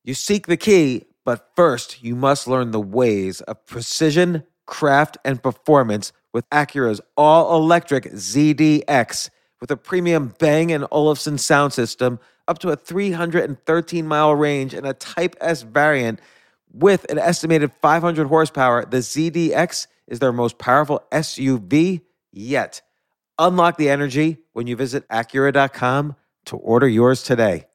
You seek the key, but first you must learn the ways of precision, craft, and performance with Acura's all-electric ZDX. With a premium Bang & Olufsen sound system, up to a 313-mile range, and a Type S variant with an estimated 500 horsepower, the ZDX is their most powerful SUV yet. Unlock the energy when you visit Acura.com to order yours today.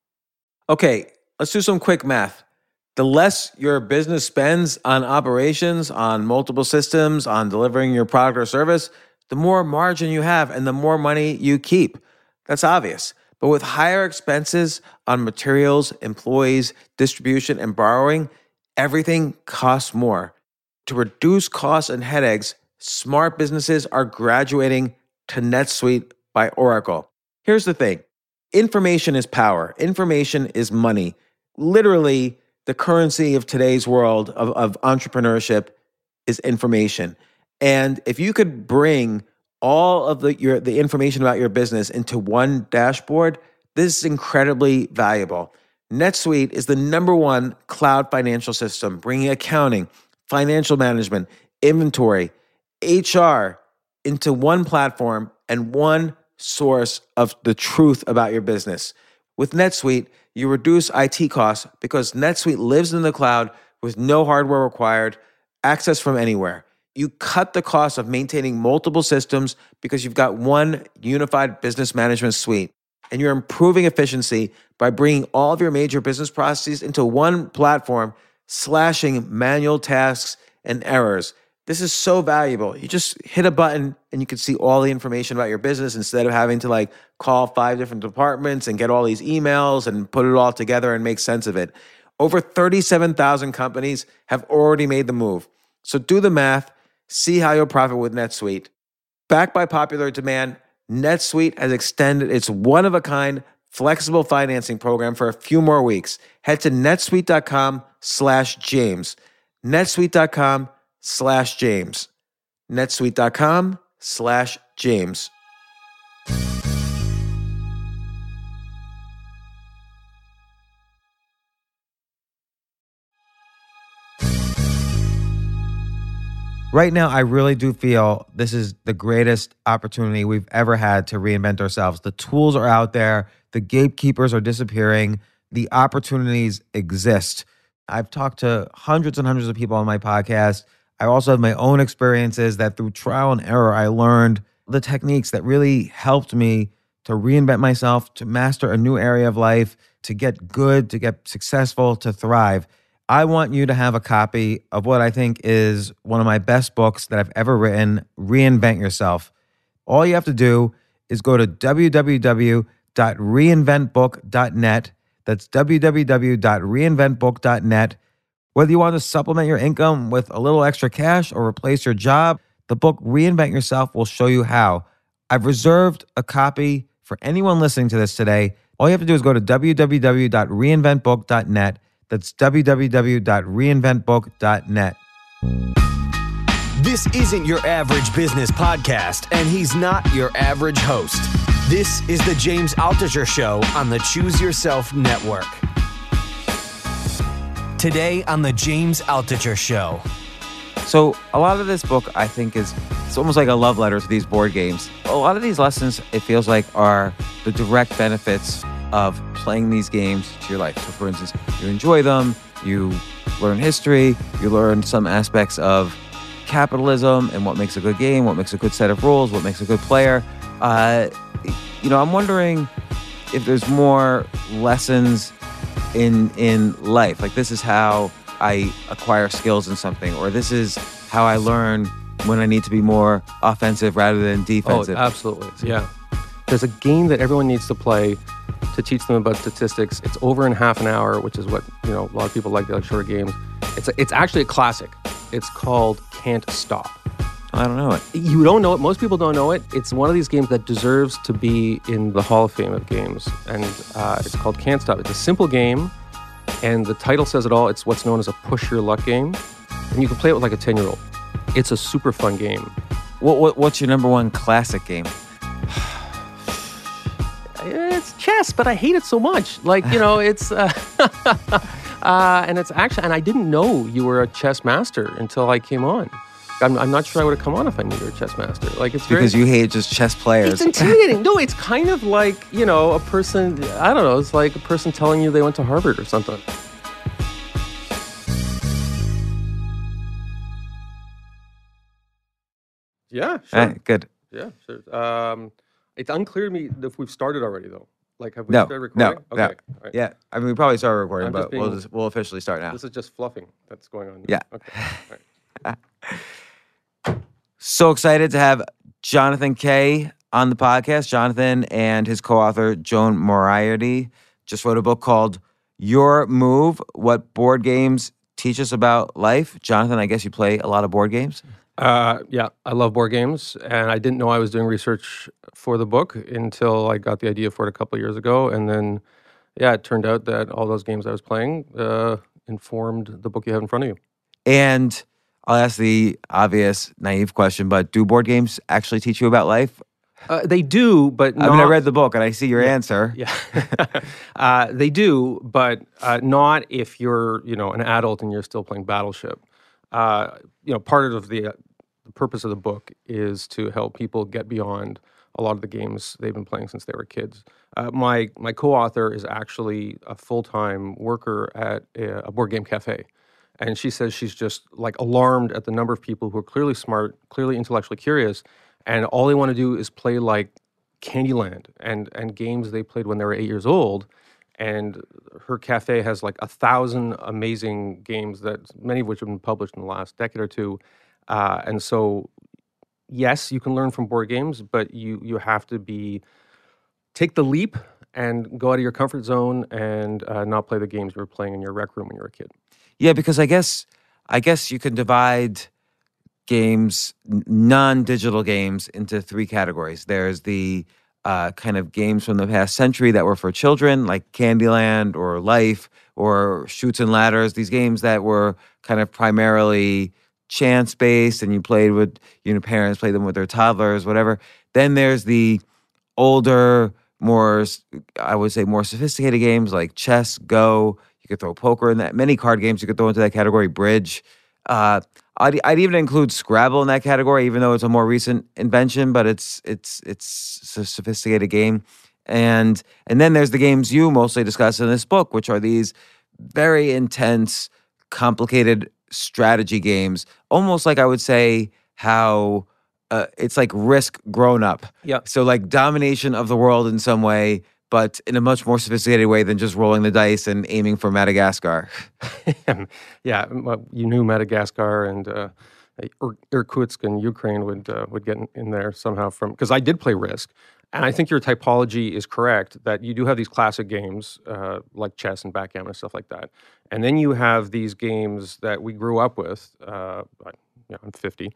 Okay, let's do some quick math. The less your business spends on operations, on multiple systems, on delivering your product or service, the more margin you have and the more money you keep. That's obvious. But with higher expenses on materials, employees, distribution, and borrowing, everything costs more. To reduce costs and headaches, smart businesses are graduating to NetSuite by Oracle. Here's the thing. Information is power. Information is money. Literally, the currency of today's world of entrepreneurship is information. And if you could bring all of the information about your business into one dashboard, this is incredibly valuable. NetSuite is the #1 cloud financial system, bringing accounting, financial management, inventory, HR into one platform and one source of the truth about your business. With NetSuite, you reduce IT costs because NetSuite lives in the cloud with no hardware required, access from anywhere. You cut the cost of maintaining multiple systems because you've got one unified business management suite. And you're improving efficiency by bringing all of your major business processes into one platform, slashing manual tasks and errors. This is so valuable. You just hit a button and you can see all the information about your business instead of having to call 5 different departments and get all these emails and put it all together and make sense of it. Over 37,000 companies have already made the move. So do the math, see how you'll profit with NetSuite. Backed by popular demand, NetSuite has extended its one-of-a-kind flexible financing program for a few more weeks. Head to netsuite.com/James. netsuite.com/James. netsuite.com/James. Right now, I really do feel this is the greatest opportunity we've ever had to reinvent ourselves. The tools are out there. The gatekeepers are disappearing. The opportunities exist. I've talked to hundreds and hundreds of people on my podcast. I also have my own experiences that through trial and error, I learned the techniques that really helped me to reinvent myself, to master a new area of life, to get good, to get successful, to thrive. I want you to have a copy of what I think is one of my best books that I've ever written, Reinvent Yourself. All you have to do is go to www.reinventbook.net. That's www.reinventbook.net. Whether you want to supplement your income with a little extra cash or replace your job, the book Reinvent Yourself will show you how. I've reserved a copy for anyone listening to this today. All you have to do is go to www.reinventbook.net. That's www.reinventbook.net. This isn't your average business podcast, and he's not your average host. This is the James Altucher Show on the Choose Yourself Network. Today on the James Altucher Show. So a lot of this book, I think, it's almost like a love letter to these board games. A lot of these lessons, it feels like, are the direct benefits of playing these games to your life. So for instance, you enjoy them, you learn history, you learn some aspects of capitalism and what makes a good game, what makes a good set of rules, what makes a good player. I'm wondering if there's more lessons in life. Like, this is how I acquire skills in something, or this is how I learn when I need to be more offensive rather than defensive. Oh, absolutely. Yeah. There's a game that everyone needs to play to teach them about statistics. It's over in half an hour, which is what, a lot of people like shorter games. It's actually a classic. It's called Can't Stop. I don't know it. You don't know it. Most people don't know it. It's one of these games that deserves to be in the Hall of Fame of games. And it's called Can't Stop. It's a simple game, and the title says it all. It's what's known as a push your luck game. And you can play it with like a 10-year-old. It's a super fun game. What's your number one classic game? It's chess, but I hate it so much. It's... And it's actually, and I didn't know you were a chess master until I came on. I'm not sure I would have come on if I knew you were a chess master. Like, it's Because you hate just chess players. It's intimidating. No, it's kind of like, a person, I don't know, it's like a person telling you they went to Harvard or something. Yeah, sure. Good. Yeah, sure. It's unclear to me if we've started already, though. Like, have we started recording? No. Okay. All right. Yeah, I mean, we probably started recording, I'm but just we'll officially start now. This is just fluffing that's going on. Yeah. Okay. All right. So excited to have Jonathan Kay on the podcast. Jonathan and his co-author, Joan Moriarty, just wrote a book called Your Move, What Board Games Teach Us About Life. Jonathan, I guess you play a lot of board games? Yeah, I love board games, and I didn't know I was doing research for the book until I got the idea for it a couple of years ago. And then, it turned out that all those games I was playing informed the book you have in front of you. And I'll ask the obvious, naive question, but do board games actually teach you about life? They do, but not... I mean, I read the book, and I see your answer. Yeah. They do, but not if you're, an adult and you're still playing Battleship. Part of the purpose of the book is to help people get beyond a lot of the games they've been playing since they were kids. My co-author is actually a full-time worker at a board game cafe. And she says she's just like alarmed at the number of people who are clearly smart, clearly intellectually curious, and all they want to do is play like Candyland and games they played when they were 8 years old. And her cafe has like 1,000 amazing games that many of which have been published in the last decade or two. And so, yes, you can learn from board games, but you have to take the leap and go out of your comfort zone and not play the games you were playing in your rec room when you were a kid. Yeah, because I guess you can divide games, non-digital games, into three categories. There's the kind of games from the past century that were for children, like Candyland or Life or Chutes and Ladders, these games that were kind of primarily chance-based and you played with, parents played them with their toddlers, whatever. Then there's the older, more, I would say, more sophisticated games like chess, Go. You could throw poker in that. Many card games you could throw into that category, bridge. I'd even include Scrabble in that category, even though it's a more recent invention, but it's a sophisticated game. And then there's the games you mostly discuss in this book, which are these very intense, complicated strategy games, almost like I would say how it's like Risk grown up. Yeah. So like domination of the world in some way, but in a much more sophisticated way than just rolling the dice and aiming for Madagascar. Yeah, you knew Madagascar and Irkutsk in Ukraine would get in there somehow because I did play Risk. And I think your typology is correct, that you do have these classic games like chess and backgammon and stuff like that. And then you have these games that we grew up with, I'm 50,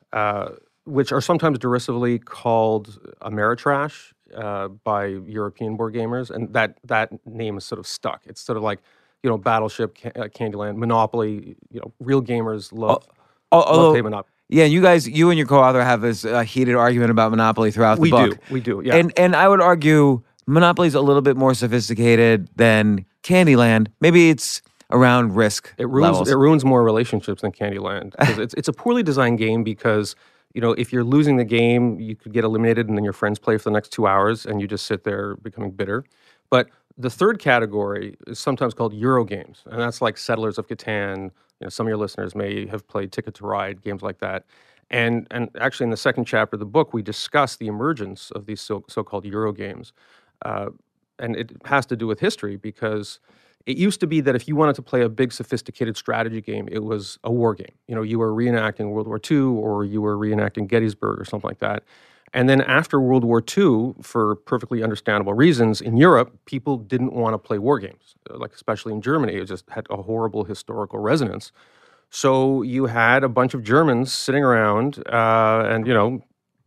which are sometimes derisively called Ameritrash by European board gamers. And that name is sort of stuck. It's sort of like, Battleship, Candyland, Monopoly, real gamers love play Monopoly. Yeah, you and your co-author have this heated argument about Monopoly throughout the book. We do, yeah. And I would argue Monopoly's a little bit more sophisticated than Candyland. Maybe it's around Risk levels. It ruins more relationships than Candyland. It's a poorly designed game because, if you're losing the game, you could get eliminated and then your friends play for the next 2 hours and you just sit there becoming bitter. But the third category is sometimes called Euro games, and that's like Settlers of Catan. Some of your listeners may have played Ticket to Ride, games like that. And actually, in the second chapter of the book, we discuss the emergence of these so-called Euro games. And it has to do with history because it used to be that if you wanted to play a big, sophisticated strategy game, it was a war game. You were reenacting World War II or you were reenacting Gettysburg or something like that. And then after World War II, for perfectly understandable reasons, in Europe, people didn't want to play war games, like especially in Germany. It just had a horrible historical resonance. So you had a bunch of Germans sitting around and,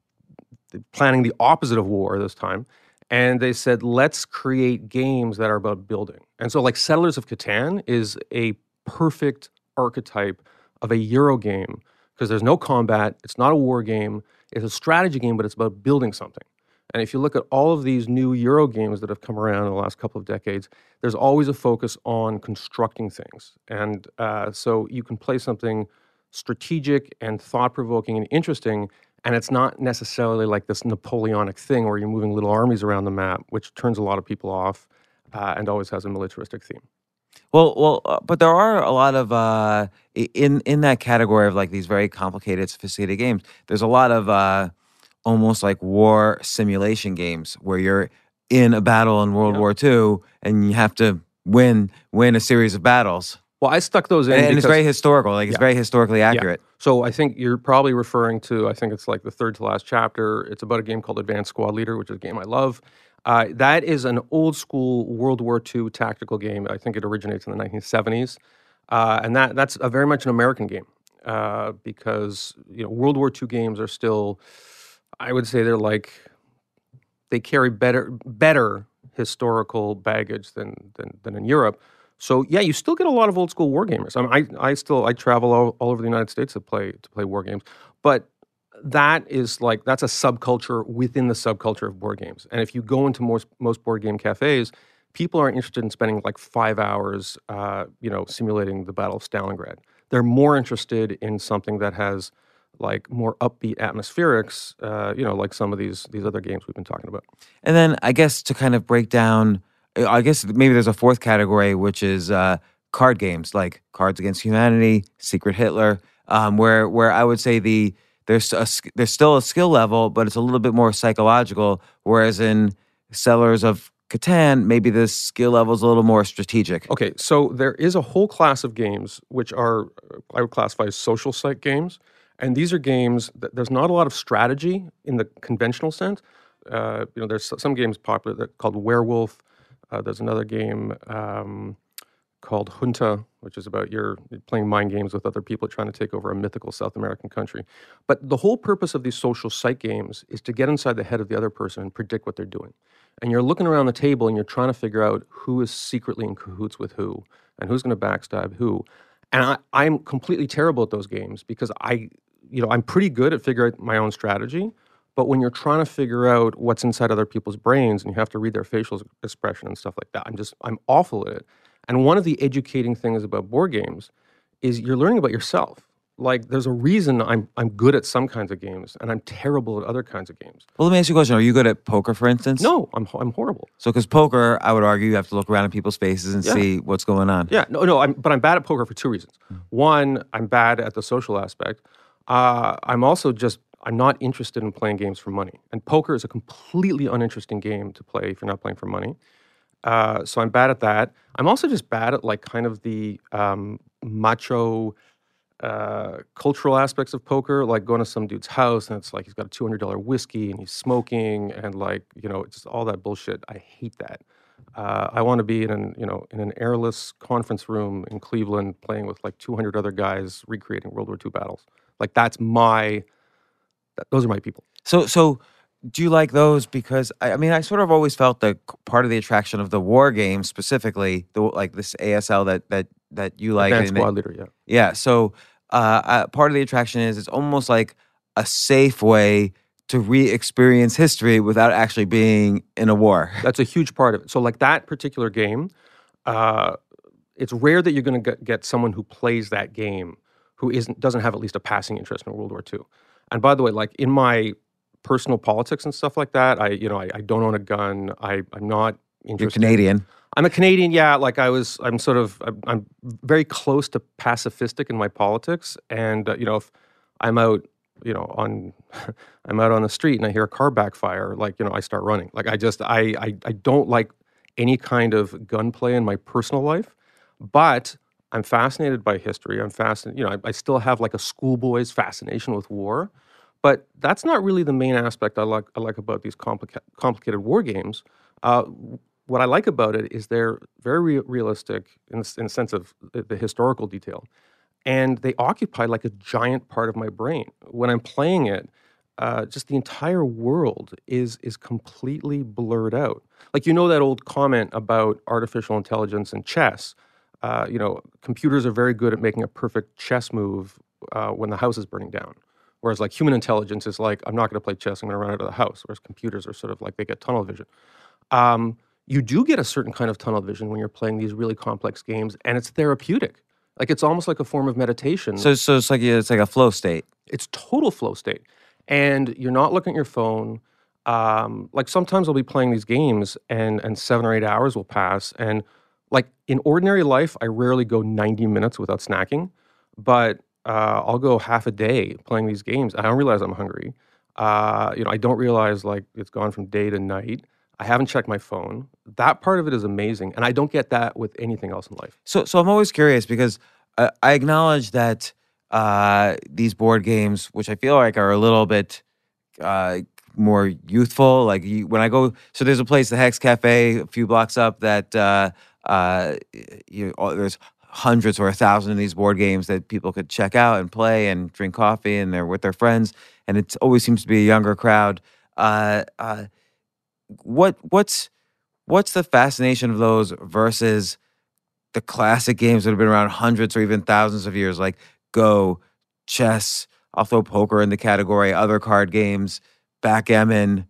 planning the opposite of war this time. And they said, let's create games that are about building. And so like Settlers of Catan is a perfect archetype of a Euro game because there's no combat. It's not a war game. It's a strategy game, but it's about building something. And if you look at all of these new Euro games that have come around in the last couple of decades, there's always a focus on constructing things. And so you can play something strategic and thought-provoking and interesting, and it's not necessarily like this Napoleonic thing where you're moving little armies around the map, which turns a lot of people off and always has a militaristic theme. But there are a lot of in that category of like these very complicated, sophisticated games. There's a lot of almost like war simulation games where you're in a battle in World War II and you have to win a series of battles. Well, I stuck those in, and it's very historical. Like it's very historically accurate. So I think you're probably referring to. I think it's like the third to last chapter. It's about a game called Advanced Squad Leader, which is a game I love. That is an old school World War II tactical game. I think it originates in the 1970s, and that's a very much an American game because World War II games are still, I would say, they carry better historical baggage than in Europe. So yeah, you still get a lot of old school war gamers. I mean, I travel all over the United States to play war games, but that's a subculture within the subculture of board games. And if you go into most board game cafes, people aren't interested in spending like 5 hours, simulating the Battle of Stalingrad. They're more interested in something that has like more upbeat atmospherics, like some of these other games we've been talking about. And then I guess to kind of break down, I guess maybe there's a fourth category, which is card games like Cards Against Humanity, Secret Hitler, where I would say there's still a skill level, but it's a little bit more psychological. Whereas in Settlers of Catan, maybe the skill level is a little more strategic. Okay, so there is a whole class of games which are, I would classify as social psych games. And these are games that there's not a lot of strategy in the conventional sense. There's some games popular that called Werewolf. There's another game called Junta, which is about you're playing mind games with other people trying to take over a mythical South American country. But the whole purpose of these social psych games is to get inside the head of the other person and predict what they're doing. And you're looking around the table and you're trying to figure out who is secretly in cahoots with who and who's going to backstab who. And I'm completely terrible at those games because I'm pretty good at figuring out my own strategy. But when you're trying to figure out what's inside other people's brains and you have to read their facial expression and stuff like that, I'm awful at it. And one of the educating things about board games is you're learning about yourself. Like, there's a reason I'm good at some kinds of games and I'm terrible at other kinds of games. Well, let me ask you a question. Are you good at poker, for instance? No, I'm horrible. So, because poker, I would argue you have to look around at people's faces and see what's going on. Yeah, but I'm bad at poker for two reasons. One, I'm bad at the social aspect. I'm not interested in playing games for money. And poker is a completely uninteresting game to play if you're not playing for money. So I'm bad at that. I'm also just bad at like kind of the macho cultural aspects of poker, like going to some dude's house and it's like he's got a $200 whiskey and he's smoking and like, it's just all that bullshit. I hate that. I want to be in an airless conference room in Cleveland playing with like 200 other guys recreating World War II battles. Like those are my people. So do you like those? Because I sort of always felt that part of the attraction of the war game, specifically like this ASL that you like, Advanced Squad Leader, yeah. Yeah. So part of the attraction is it's almost like a safe way to re-experience history without actually being in a war. That's a huge part of it. So like that particular game, it's rare that you're going to get someone who plays that game who doesn't have at least a passing interest in World War II. And by the way, like in my personal politics and stuff like that, I don't own a gun. I'm not interested. You're Canadian. I'm a Canadian, yeah. Like I'm very close to pacifistic in my politics. And if I'm out, I'm out on the street and I hear a car backfire, like I start running. Like I don't like any kind of gunplay in my personal life, but I'm fascinated by history. I'm fascinated, I still have like a schoolboy's fascination with war, but that's not really the main aspect I like about these complicated war games. What I like about it is they're very realistic in the sense of the historical detail, and they occupy like a giant part of my brain. When I'm playing it, just the entire world is completely blurred out. Like that old comment about artificial intelligence and chess. Computers are very good at making a perfect chess move when the house is burning down. Whereas like human intelligence is like, I'm not going to play chess, I'm going to run out of the house. Whereas computers are sort of like, they get tunnel vision. You do get a certain kind of tunnel vision when you're playing these really complex games, and it's therapeutic. Like it's almost like a form of meditation. So it's like a flow state. It's total flow state. And you're not looking at your phone. Like sometimes I'll be playing these games and 7 or 8 hours will pass. And like in ordinary life, I rarely go 90 minutes without snacking. But I'll go half a day playing these games. I don't realize I'm hungry. I don't realize like it's gone from day to night. I haven't checked my phone. That part of it is amazing. And I don't get that with anything else in life. So I'm always curious because I acknowledge that these board games, which I feel like are a little bit more youthful, like when I go, so there's a place, the Hex Cafe, a few blocks up that there's hundreds or 1,000 of these board games that people could check out and play and drink coffee, and they're with their friends, and it always seems to be a younger crowd. What's the fascination of those versus the classic games that have been around hundreds or even thousands of years, like Go, chess, I'll throw poker in the category, other card games, backgammon,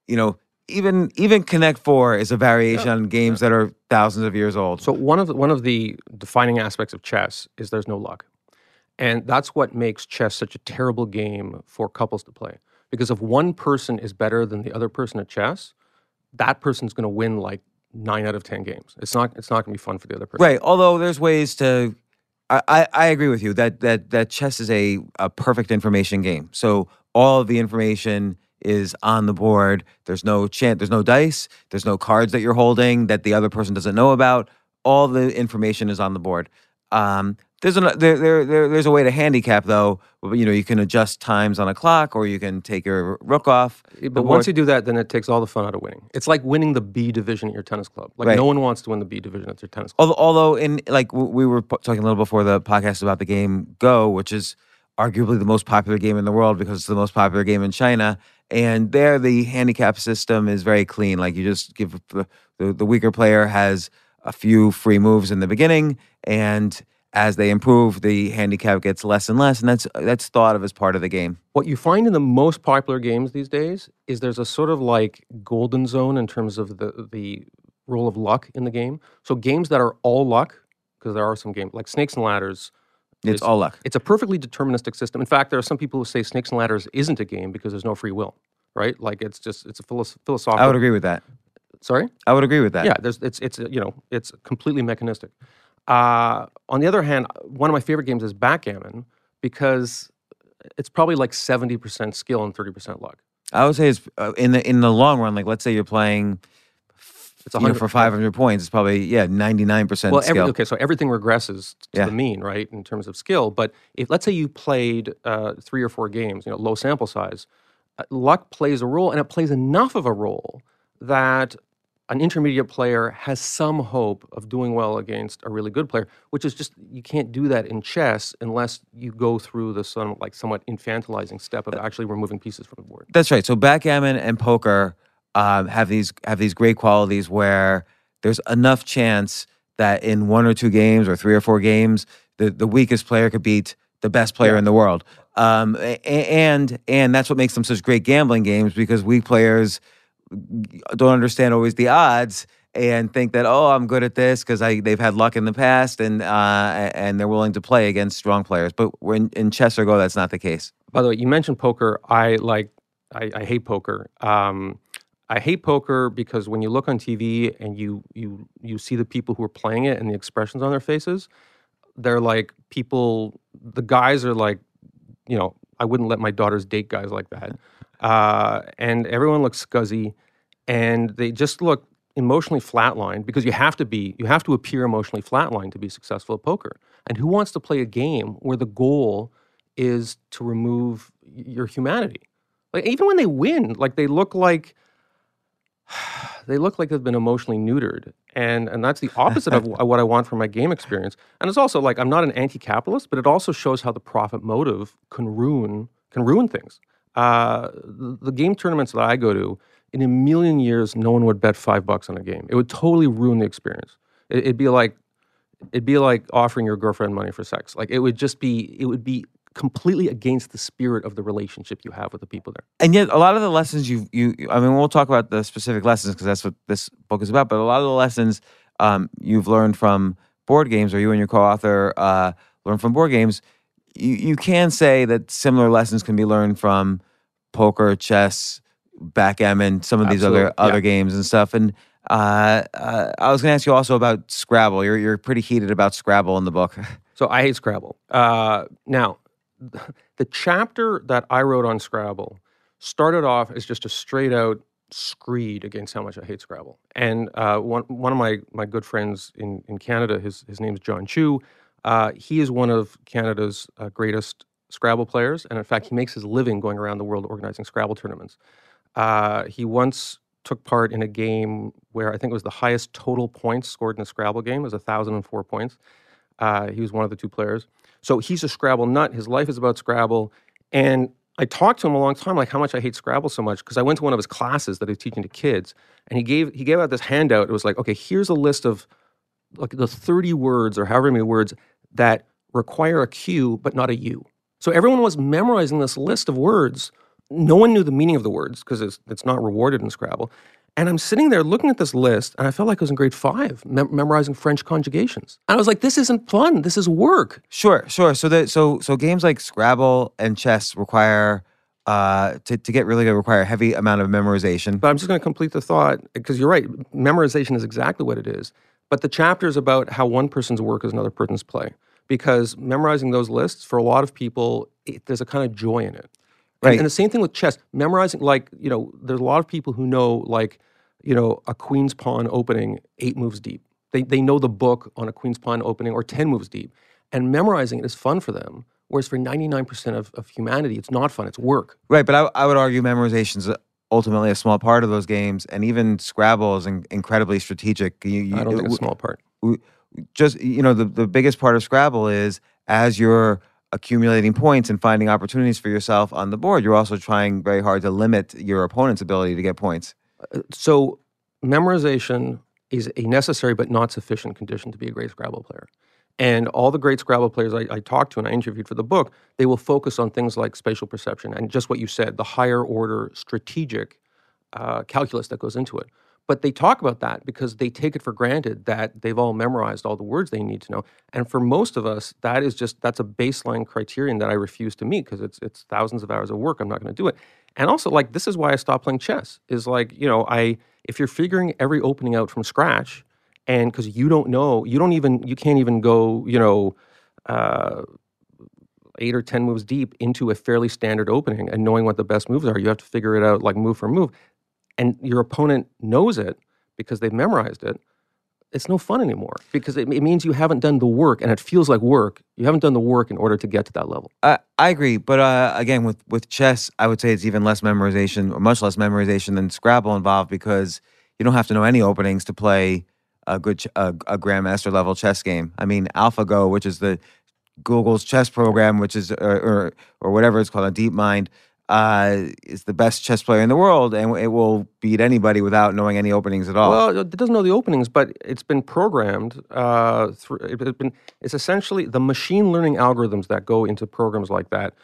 even Connect 4 is a variation on games that are thousands of years old. So one of the defining aspects of chess is there's no luck. And that's what makes chess such a terrible game for couples to play. Because if one person is better than the other person at chess, that person's going to win like 9 out of 10 games. It's not going to be fun for the other person. Right. Although there's ways to, I agree with you that chess is a perfect information game. So all of the information is on the board. There's no there's no dice. There's no cards that you're holding that the other person doesn't know about. All the information is on the board. There's a way to handicap though. You can adjust times on a clock, or you can take your rook off. But once you do that, then it takes all the fun out of winning. It's like winning the B division at your tennis club. Like right. No one wants to win the B division at their tennis club. Although in like we were talking a little before the podcast about the game Go, which is arguably the most popular game in the world because it's the most popular game in China. And there, the handicap system is very clean. Like you just give the weaker player has a few free moves in the beginning, and as they improve, the handicap gets less and less, and that's thought of as part of the game. What you find in the most popular games these days is there's a sort of like golden zone in terms of the role of luck in the game. So games that are all luck, because there are some games like Snakes and Ladders. It's all luck. It's a perfectly deterministic system. In fact, there are some people who say Snakes and Ladders isn't a game because there's no free will, right? Like it's a philosophical. I would agree with that. Sorry? I would agree with that. Yeah, it's completely mechanistic. On the other hand, one of my favorite games is backgammon because it's probably like 70% skill and 30% luck. I would say it's in the long run. Like let's say you're playing. It's 100 for 500 points. It's probably 99% skill. So everything regresses to the mean, right, in terms of skill. But if let's say you played 3 or 4 games, low sample size, luck plays a role, and it plays enough of a role that an intermediate player has some hope of doing well against a really good player, which is just you can't do that in chess unless you go through the somewhat infantilizing step of actually removing pieces from the board. That's right. So backgammon and poker have these great qualities where there's enough chance that in 1 or 2 games or 3 or 4 games, the weakest player could beat the best player in the world. And that's what makes them such great gambling games, because weak players don't understand always the odds and think that, I'm good at this because they've had luck in the past, and they're willing to play against strong players. But in chess or Go, that's not the case. By the way, you mentioned poker. I hate poker. I hate poker because when you look on TV and you see the people who are playing it and the expressions on their faces, they're like people. The guys are like, I wouldn't let my daughters date guys like that. And everyone looks scuzzy, and they just look emotionally flatlined because you have to appear emotionally flatlined to be successful at poker. And who wants to play a game where the goal is to remove your humanity? Like even when they win, like they look like they've been emotionally neutered. And that's the opposite of what I want from my game experience. And it's also like, I'm not an anti-capitalist, but it also shows how the profit motive can ruin things. The game tournaments that I go to, in a million years, no one would bet $5 on a game. It would totally ruin the experience. It'd be like offering your girlfriend money for sex. Like it would be completely against the spirit of the relationship you have with the people there. And yet, a lot of the lessons I mean, we'll talk about the specific lessons because that's what this book is about. But a lot of the lessons you've learned from board games, or you and your co-author learned from board games, you can say that similar lessons can be learned from poker, chess, backgammon, some of these other games and stuff. And I was going to ask you also about Scrabble. You're pretty heated about Scrabble in the book. So I hate Scrabble. Now, the chapter that I wrote on Scrabble started off as just a straight out screed against how much I hate Scrabble. And one of my good friends in Canada, his name is John Chu. He is one of Canada's greatest Scrabble players. And in fact, he makes his living going around the world organizing Scrabble tournaments. He once took part in a game where I think it was the highest total points scored in a Scrabble game. It was 1,004 points. He was one of the two players. So he's a Scrabble nut. His life is about Scrabble. And I talked to him a long time, like how much I hate Scrabble so much, because I went to one of his classes that he's teaching to kids, and he gave out this handout. It was like, okay, here's a list of like the 30 words or however many words that require a Q but not a U. So everyone was memorizing this list of words. No one knew the meaning of the words because it's not rewarded in Scrabble. And I'm sitting there looking at this list, and I felt like I was in grade 5, memorizing French conjugations. And I was like, this isn't fun. This is work. Sure. So games like Scrabble and chess require to get really good require a heavy amount of memorization. But I'm just going to complete the thought, because you're right. Memorization is exactly what it is. But the chapter is about how one person's work is another person's play. Because memorizing those lists, for a lot of people, there's a kind of joy in it. Right. And the same thing with chess. Memorizing, like, there's a lot of people who know, like, a queen's pawn opening 8 moves deep. They know the book on a queen's pawn opening or 10 moves deep. And memorizing it is fun for them. Whereas for 99% of humanity, it's not fun. It's work. Right, but I would argue memorization is ultimately a small part of those games. And even Scrabble is incredibly strategic. I don't think it's a small part. Just, the biggest part of Scrabble is as you're accumulating points and finding opportunities for yourself on the board, you're also trying very hard to limit your opponent's ability to get points. So memorization is a necessary but not sufficient condition to be a great Scrabble player. And all the great Scrabble players I talked to and I interviewed for the book, they will focus on things like spatial perception and just what you said, the higher order strategic calculus that goes into it. But they talk about that because they take it for granted that they've all memorized all the words they need to know. And for most of us, that's a baseline criterion that I refuse to meet because it's thousands of hours of work. I'm not going to do it. And also, like, this is why I stopped playing chess. Is like, if you're figuring every opening out from scratch, and because you don't know, you can't even go, 8 or 10 moves deep into a fairly standard opening and knowing what the best moves are. You have to figure it out like move for move. And your opponent knows it because they've memorized it. It's no fun anymore because it means you haven't done the work, and it feels like work. You haven't done the work in order to get to that level. I agree, but again, with chess, I would say it's even less memorization, or much less memorization than Scrabble involved, because you don't have to know any openings to play a good a grandmaster level chess game. I mean, AlphaGo, which is the Google's chess program, which is or whatever it's called, a DeepMind, is the best chess player in the world, and it will beat anybody without knowing any openings at all. Well, it doesn't know the openings, but it's been programmed it's essentially the machine learning algorithms that go into programs like that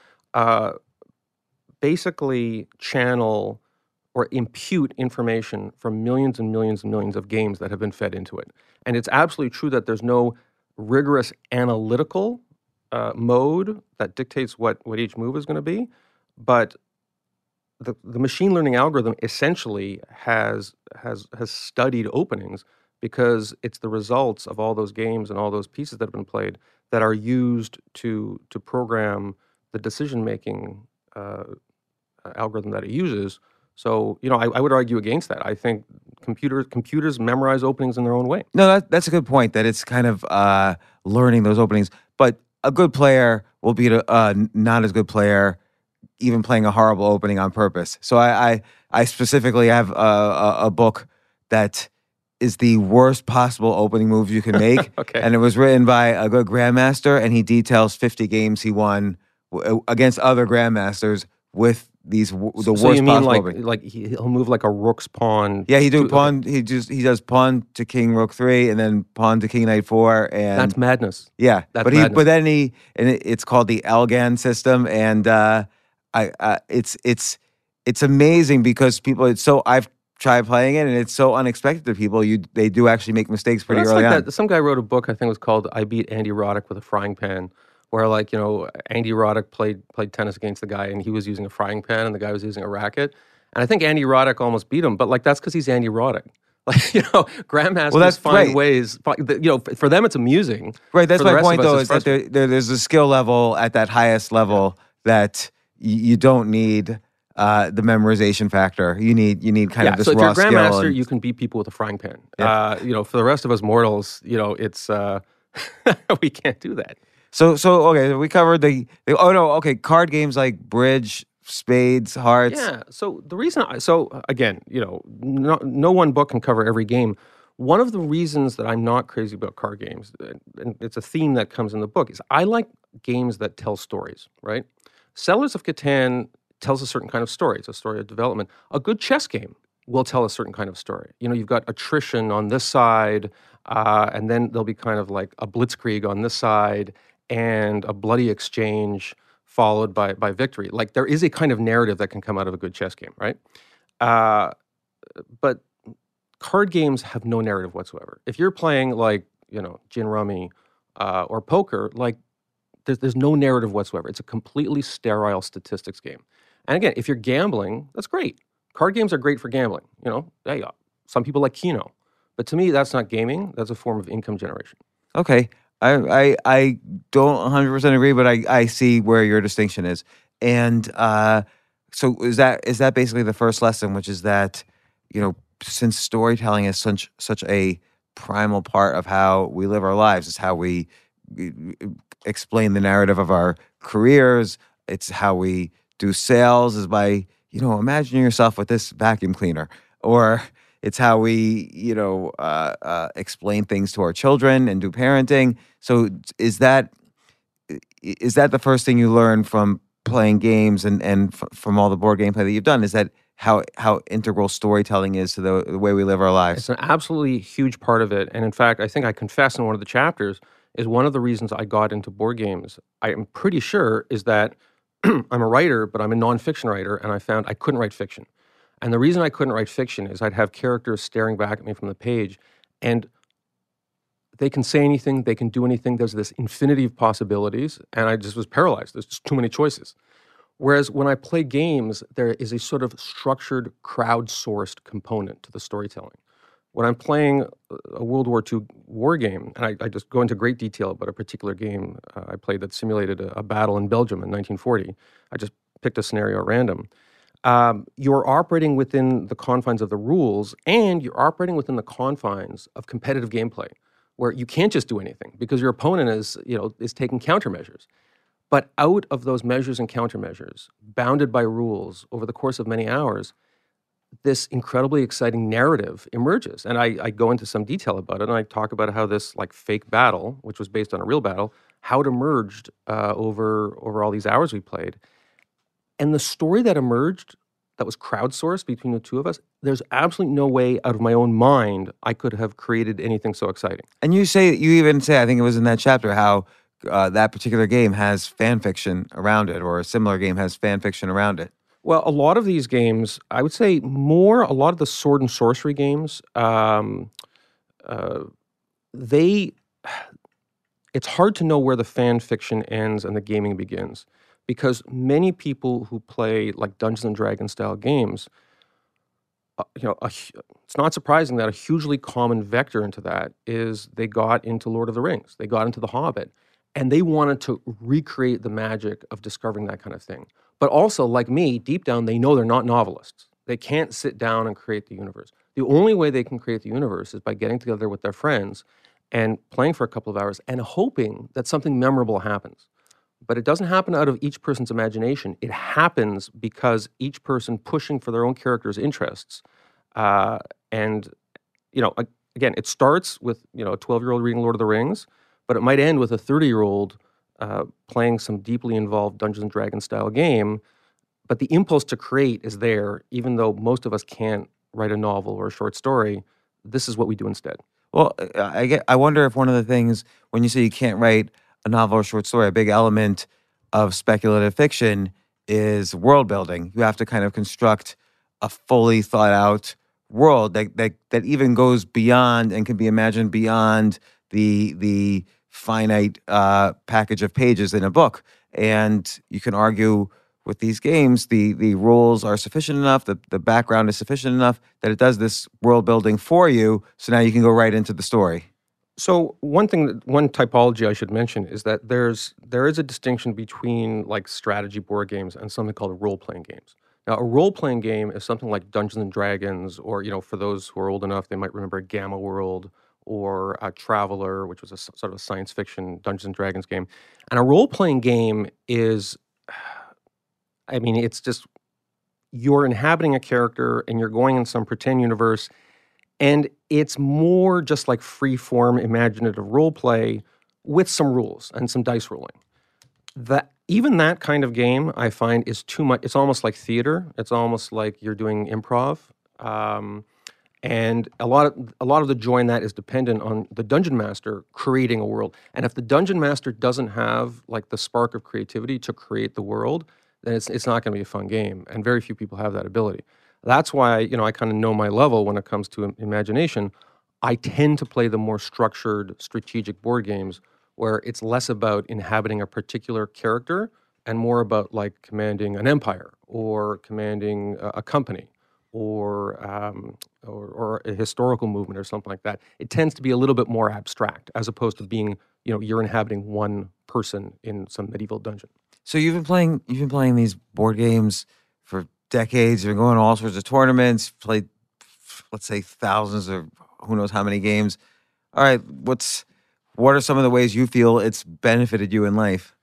basically channel or impute information from millions and millions and millions of games that have been fed into it. And it's absolutely true that there's no rigorous analytical mode that dictates what each move is going to be. But the machine learning algorithm essentially has studied openings because it's the results of all those games and all those pieces that have been played that are used to program the decision-making algorithm that it uses. So, I would argue against that. I think computers memorize openings in their own way. No, that's a good point, that it's kind of learning those openings. But a good player will beat a not as good player even playing a horrible opening on purpose. So I specifically have a book that is the worst possible opening move you can make. Okay. And it was written by a good grandmaster, and he details 50 games he won against other grandmasters with the So worst you mean possible. like he'll move like a rook's pawn? Yeah, he do to- pawn. He does pawn to king rook 3, and then pawn to king knight 4, and That's madness. yeah. That's but madness. then it's called the Elgan system, and it's amazing because people. I've tried playing it, and it's so unexpected to people. They do actually make mistakes pretty Well, early that's on. like that. Some guy wrote a book, I think it was called "I Beat Andy Roddick with a Frying Pan," where Andy Roddick played tennis against the guy, and he was using a frying pan, and the guy was using a racket. And I think Andy Roddick almost beat him, but that's because he's Andy Roddick. Grandmasters that's find right. ways. For them it's amusing. Right, that's For the my rest point, of us, though, it's is that frustrating. there's a skill level at that highest level that you don't need the memorization factor. You need kind of this so if you're raw a skill. grandmaster, you can beat people with a frying pan. Yeah. For the rest of us mortals, it's we can't do that. So okay, we covered card games like bridge, spades, hearts. Yeah. So the reason, again, no one book can cover every game. One of the reasons that I'm not crazy about card games, and it's a theme that comes in the book, is I like games that tell stories, right? Settlers of Catan tells a certain kind of story. It's a story of development. A good chess game will tell a certain kind of story. You've got attrition on this side, and then there'll be kind of like a blitzkrieg on this side, and a bloody exchange followed by victory. Like there is a kind of narrative that can come out of a good chess game, right? But card games have no narrative whatsoever. If you're playing gin rummy or poker, there's no narrative whatsoever. It's a completely sterile statistics game. And again, if you're gambling, that's great. Card games are great for gambling. Some people like Keno, but to me, that's not gaming. That's a form of income generation. Okay. I don't 100% agree, but I see where your distinction is. And so is that basically the first lesson, which is that, since storytelling is such a primal part of how we live our lives, it's how we explain the narrative of our careers, it's how we do sales, is by, imagine yourself with this vacuum cleaner, or it's how we, explain things to our children and do parenting. So is that the first thing you learn from playing games and from all the board game play that you've done? Is that how integral storytelling is to the way we live our lives? It's an absolutely huge part of it. And in fact, I think I confess in one of the chapters is one of the reasons I got into board games, I am pretty sure, is that I'm a writer, but I'm a nonfiction writer, and I found I couldn't write fiction. And the reason I couldn't write fiction is I'd have characters staring back at me from the page, and they can say anything, they can do anything. There's this infinity of possibilities, and I just was paralyzed. There's just too many choices. Whereas when I play games, there is a sort of structured, crowdsourced component to the storytelling. When I'm playing a World War II war game, and I just go into great detail about a particular game I played that simulated a battle in Belgium in 1940. I just picked a scenario at random. You're operating within the confines of the rules, and you're operating within the confines of competitive gameplay, where you can't just do anything because your opponent is taking countermeasures. But out of those measures and countermeasures, bounded by rules over the course of many hours, this incredibly exciting narrative emerges. And I go into some detail about it, and I talk about how this fake battle, which was based on a real battle, how it emerged over all these hours we played. And the story that emerged, that was crowdsourced between the two of us, there's absolutely no way out of my own mind I could have created anything so exciting. And you even say, I think it was in that chapter, how that particular game has fan fiction around it, or a similar game has fan fiction around it. Well, a lot of these games, I would say a lot of the sword and sorcery games, it's hard to know where the fan fiction ends and the gaming begins, because many people who play Dungeons and Dragons style games, it's not surprising that a hugely common vector into that is they got into Lord of the Rings, they got into The Hobbit, and they wanted to recreate the magic of discovering that kind of thing. But also, like me, deep down, they know they're not novelists. They can't sit down and create the universe. The only way they can create the universe is by getting together with their friends and playing for a couple of hours and hoping that something memorable happens. But it doesn't happen out of each person's imagination. It happens because each person pushing for their own character's interests. Again, it starts with a 12-year-old reading Lord of the Rings, but it might end with a 30-year-old playing some deeply involved Dungeons & Dragons style game. but the impulse to create is there, even though most of us can't write a novel or a short story. This is what we do instead. Well, I wonder if one of the things when you say you can't write a novel or short story, a big element of speculative fiction is world building. You have to kind of construct a fully thought out world that even goes beyond and can be imagined beyond the finite package of pages in a book. And you can argue with these games, the rules are sufficient enough, the background is sufficient enough that it does this world building for you. So now you can go right into the story. So one typology I should mention is that there is a distinction between like strategy board games and something called role-playing games. Now, a role-playing game is something like Dungeons and Dragons, or for those who are old enough, they might remember Gamma World or Traveler, which was a sort of a science fiction Dungeons and Dragons game. And a role-playing game is, it's just you're inhabiting a character and you're going in some pretend universe. And it's more just like free-form imaginative role play with some rules and some dice rolling. Even that kind of game, I find, is too much. It's almost like theater. It's almost like you're doing improv. And a lot of the joy in that is dependent on the dungeon master creating a world. And if the dungeon master doesn't have like the spark of creativity to create the world, then it's not going to be a fun game. And very few people have that ability. That's why, I kind of know my level when it comes to imagination. I tend to play the more structured, strategic board games where it's less about inhabiting a particular character and more about like commanding an empire or commanding a company or a historical movement or something like that. It tends to be a little bit more abstract as opposed to being, you're inhabiting one person in some medieval dungeon. So you've been playing these board games for decades. You've been going to all sorts of tournaments, played, let's say, thousands or who knows how many games. All right, what are some of the ways you feel it's benefited you in life?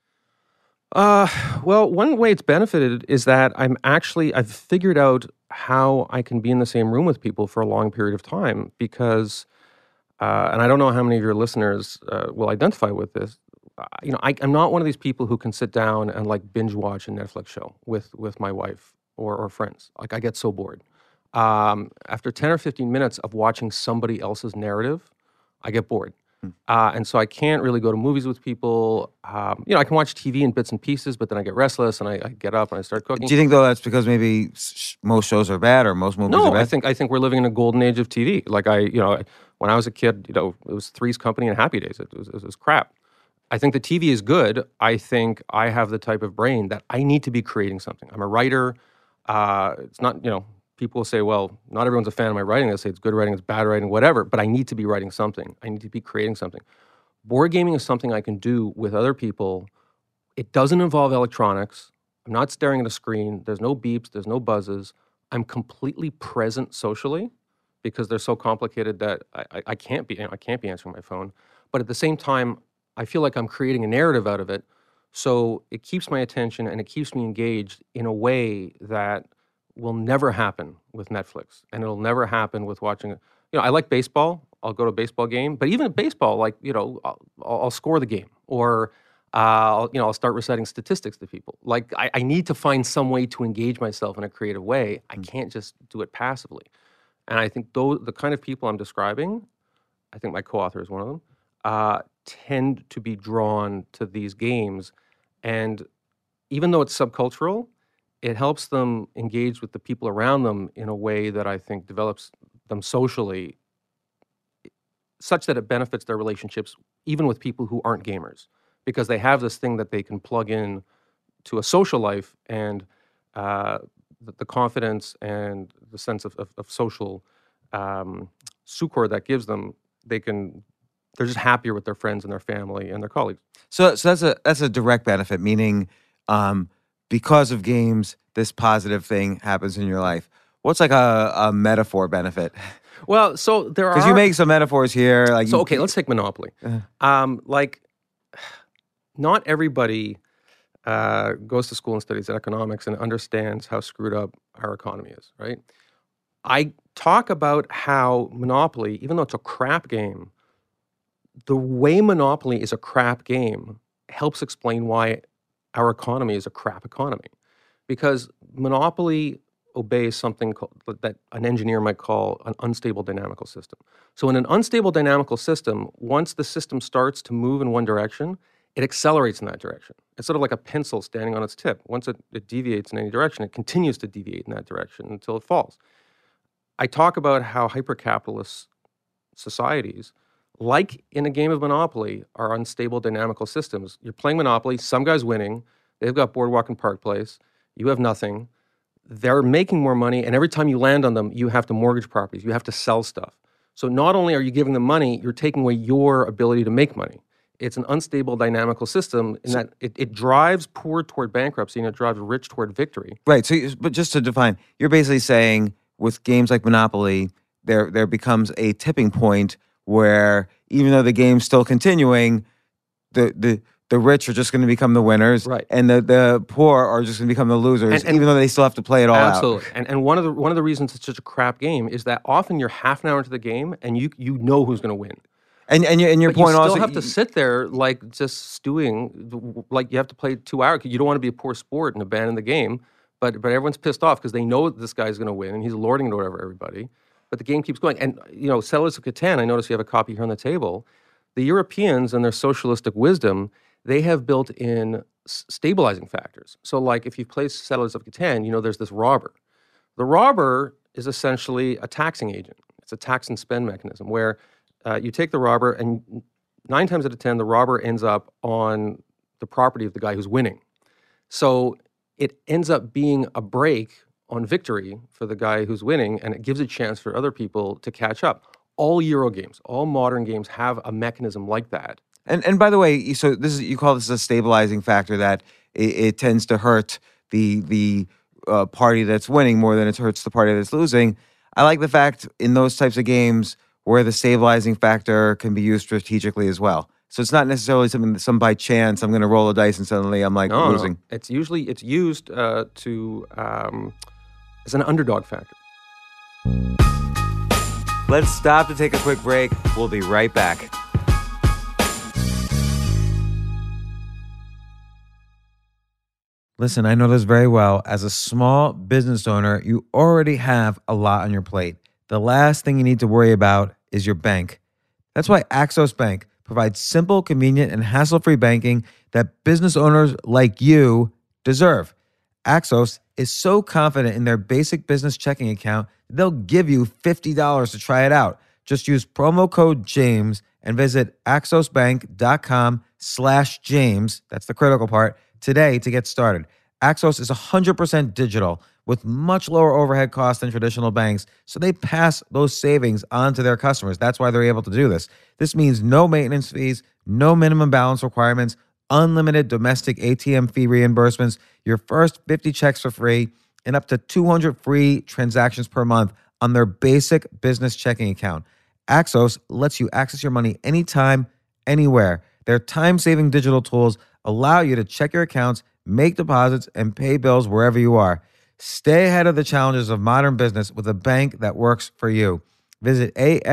Well, one way it's benefited is that I've figured out how I can be in the same room with people for a long period of time because, and I don't know how many of your listeners will identify with this. I'm not one of these people who can sit down and like binge watch a Netflix show with my wife or friends. Like I get so bored. After 10 or 15 minutes of watching somebody else's narrative, I get bored. And so I can't really go to movies with people. I can watch TV in bits and pieces, but then I get restless and I get up and I start cooking. Do you think though that's because maybe most shows are bad or most movies are bad? No, I think we're living in a golden age of TV. Like when I was a kid, it was Three's Company and Happy Days. It was crap. I think the TV is good. I think I have the type of brain that I need to be creating something. I'm a writer. It's not, people will say, well, not everyone's a fan of my writing. They'll say it's good writing, it's bad writing, whatever. But I need to be writing something. I need to be creating something. Board gaming is something I can do with other people. It doesn't involve electronics. I'm not staring at a screen. There's no beeps. There's no buzzes. I'm completely present socially because they're so complicated that I can't be answering my phone. But at the same time, I feel like I'm creating a narrative out of it. So it keeps my attention and it keeps me engaged in a way that will never happen with Netflix. And it'll never happen with watching it. I like baseball. I'll go to a baseball game. But even at baseball, I'll score the game. Or I'll start reciting statistics to people. Like I need to find some way to engage myself in a creative way. I can't just do it passively. And I think the kind of people I'm describing, I think my co-author is one of them, tend to be drawn to these games. And even though it's subcultural, it helps them engage with the people around them in a way that I think develops them socially such that it benefits their relationships even with people who aren't gamers because they have this thing that they can plug in to a social life and the confidence and the sense of social succor that gives them, they're just happier with their friends and their family and their colleagues. So that's a direct benefit, meaning because of games, this positive thing happens in your life. What's like a metaphor benefit? Well, so there are... Because you make some metaphors here. Let's take Monopoly. Not everybody goes to school and studies economics and understands how screwed up our economy is, right? I talk about how Monopoly, even though it's a crap game, the way Monopoly is a crap game helps explain why our economy is a crap economy. Because Monopoly obeys something that an engineer might call an unstable dynamical system. So in an unstable dynamical system, once the system starts to move in one direction, it accelerates in that direction. It's sort of like a pencil standing on its tip. Once it deviates in any direction, it continues to deviate in that direction until it falls. I talk about how hyper-capitalist societies, like in a game of Monopoly, are unstable dynamical systems. You're playing Monopoly, some guy's winning, they've got Boardwalk and Park Place, you have nothing. They're making more money, and every time you land on them, you have to mortgage properties, you have to sell stuff. So not only are you giving them money, you're taking away your ability to make money. It's an unstable dynamical system in that it drives poor toward bankruptcy and it drives rich toward victory. Right. So, but just to define, you're basically saying with games like Monopoly, there becomes a tipping point where even though the game's still continuing, the rich are just going to become the winners, right, and the poor are just going to become the losers, and even though they still have to play it all absolutely. out. And one of the reasons it's such a crap game is that often you're half an hour into the game and you know who's going to win. And your but point you also, still have to sit there like just stewing, like you have to play 2 hours. You don't want to be a poor sport and abandon the game, but everyone's pissed off because they know this guy's going to win and he's lording it over everybody. But the game keeps going. And Settlers of Catan, I notice you have a copy here on the table. The Europeans and their socialistic wisdom, they have built in stabilizing factors. So like if you play Settlers of Catan, there's this robber. The robber is essentially a taxing agent. It's a tax and spend mechanism where you take the robber, and 9 times out of 10, the robber ends up on the property of the guy who's winning. So it ends up being a break on victory for the guy who's winning, and it gives a chance for other people to catch up. All Euro games, all modern games have a mechanism like that. And by the way, so you call this a stabilizing factor that it tends to hurt the party that's winning more than it hurts the party that's losing. I like the fact in those types of games where the stabilizing factor can be used strategically as well. So it's not necessarily something that by chance I'm going to roll a dice and suddenly I'm losing. No. It's used as an underdog factor. Let's stop to take a quick break. We'll be right back. Listen, I know this very well. As a small business owner, you already have a lot on your plate. The last thing you need to worry about is your bank. That's why Axos Bank provides simple, convenient, and hassle-free banking that business owners like you deserve. Axos is so confident in their basic business checking account, they'll give you $50 to try it out. Just use promo code JAMES and visit axosbank.com/James, that's the critical part, today to get started. Axos is 100% digital with much lower overhead costs than traditional banks, so they pass those savings on to their customers. That's why they're able to do this. This means no maintenance fees, no minimum balance requirements, unlimited domestic ATM fee reimbursements, your first 50 checks for free, and up to 200 free transactions per month on their basic business checking account. Axos lets you access your money anytime, anywhere. Their time-saving digital tools allow you to check your accounts, make deposits, and pay bills wherever you are. Stay ahead of the challenges of modern business with a bank that works for you. Visit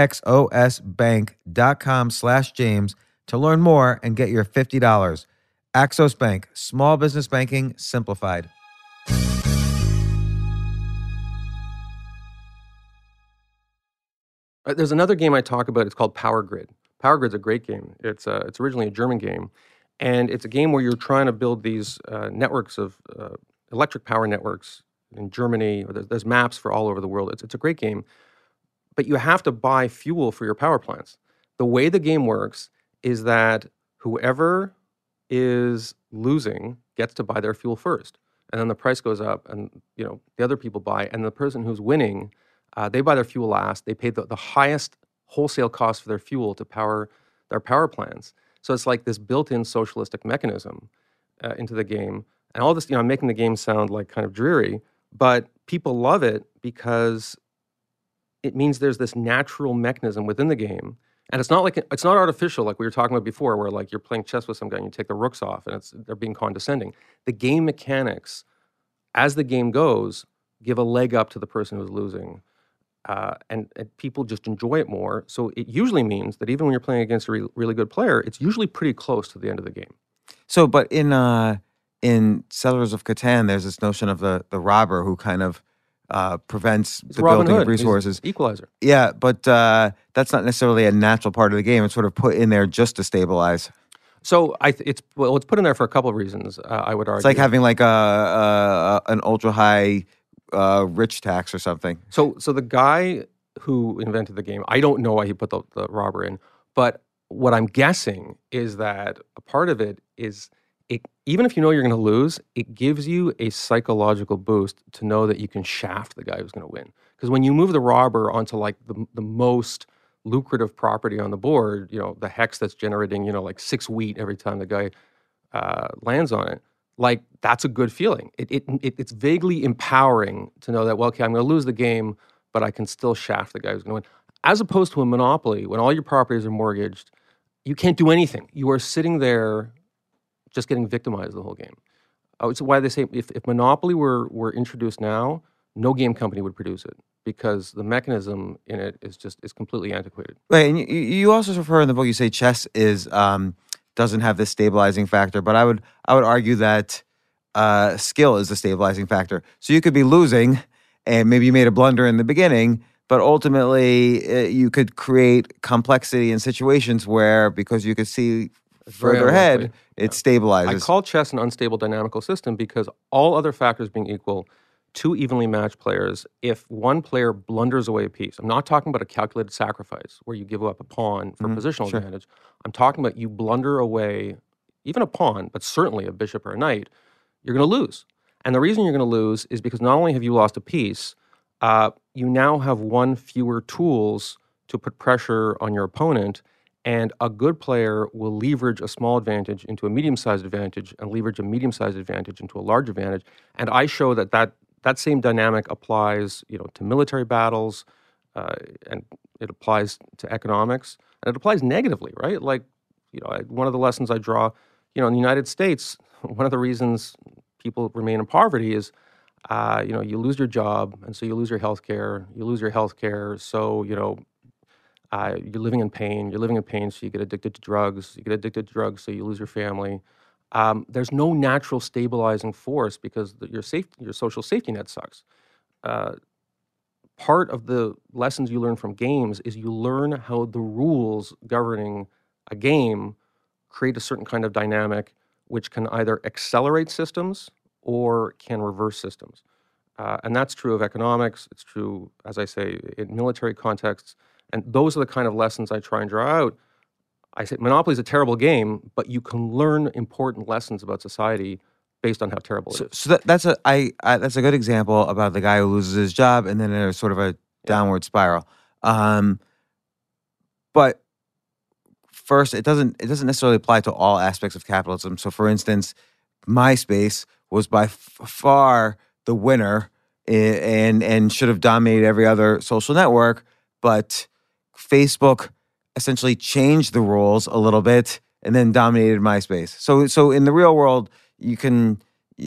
axosbank.com/James to learn more and get your $50. Axos Bank, small business banking simplified. There's another game I talk about. It's called Power Grid. Power Grid's a great game. It's originally a German game, and it's a game where you're trying to build these networks of electric power networks in Germany. Or there's maps for all over the world. It's a great game, but you have to buy fuel for your power plants. The way the game works is that whoever is losing gets to buy their fuel first, and then the price goes up, and the other people buy, and the person who's winning, they buy their fuel last. They pay the highest wholesale cost for their fuel to power their power plants. So it's like this built-in socialistic mechanism into the game. And all this, I'm making the game sound like kind of dreary, but people love it because it means there's this natural mechanism within the game. And it's not artificial like we were talking about before, where like you're playing chess with some guy and you take the rooks off and they're being condescending. The game mechanics, as the game goes, give a leg up to the person who's losing. And people just enjoy it more. So it usually means that even when you're playing against a really good player, it's usually pretty close to the end of the game. So, but in in Settlers of Catan, there's this notion of the robber who kind of prevents It's the Robin building Hood. of resources. He's Equalizer. Yeah, but that's not necessarily a natural part of the game. It's sort of put in there just to stabilize. So it's put in there for a couple of reasons. I would argue It's like having like an ultra high rich tax or something. So the guy who invented the game, I don't know why he put the robber in, but what I'm guessing is that a part of it is even if you know you're going to lose, it gives you a psychological boost to know that you can shaft the guy who's going to win. Because when you move the robber onto like the most lucrative property on the board, the hex that's generating, like 6 wheat every time the guy lands on it, like that's a good feeling. It's vaguely empowering to know that, well, okay, I'm going to lose the game, but I can still shaft the guy who's going to win. As opposed to a monopoly, when all your properties are mortgaged, you can't do anything. You are sitting there just getting victimized the whole game. It's why they say if Monopoly were introduced now, no game company would produce it because the mechanism in it is completely antiquated. Right, and you also refer in the book, you say chess is doesn't have this stabilizing factor, but I would argue that skill is the stabilizing factor. So you could be losing, and maybe you made a blunder in the beginning, but ultimately you could create complexity in situations where, because you could see further ahead, it stabilizes. I call chess an unstable dynamical system because all other factors being equal, 2 evenly matched players, if one player blunders away a piece, I'm not talking about a calculated sacrifice where you give up a pawn for positional advantage. I'm talking about you blunder away even a pawn, but certainly a bishop or a knight, you're going to lose. And the reason you're going to lose is because not only have you lost a piece, you now have 1 fewer tools to put pressure on your opponent. And a good player will leverage a small advantage into a medium-sized advantage and leverage a medium-sized advantage into a large advantage. And I show that same dynamic applies, to military battles, and it applies to economics, and it applies negatively, right? Like, one of the lessons I draw, in the United States, one of the reasons people remain in poverty is, you lose your job, and so you lose your health care. You lose your health care, so, you're living in pain. You're living in pain, so you get addicted to drugs. You get addicted to drugs, so you lose your family. There's no natural stabilizing force because your social safety net sucks. Part of the lessons you learn from games is you learn how the rules governing a game create a certain kind of dynamic which can either accelerate systems or can reverse systems. And that's true of economics. It's true, as I say, in military contexts. And those are the kind of lessons I try and draw out. I say Monopoly is a terrible game, but you can learn important lessons about society based on how terrible it is. So that's a good example about the guy who loses his job and then there's sort of a downward spiral. But first, it doesn't necessarily apply to all aspects of capitalism. So, for instance, MySpace was by far the winner and should have dominated every other social network, but Facebook essentially changed the rules a little bit and then dominated MySpace. So in the real world, you can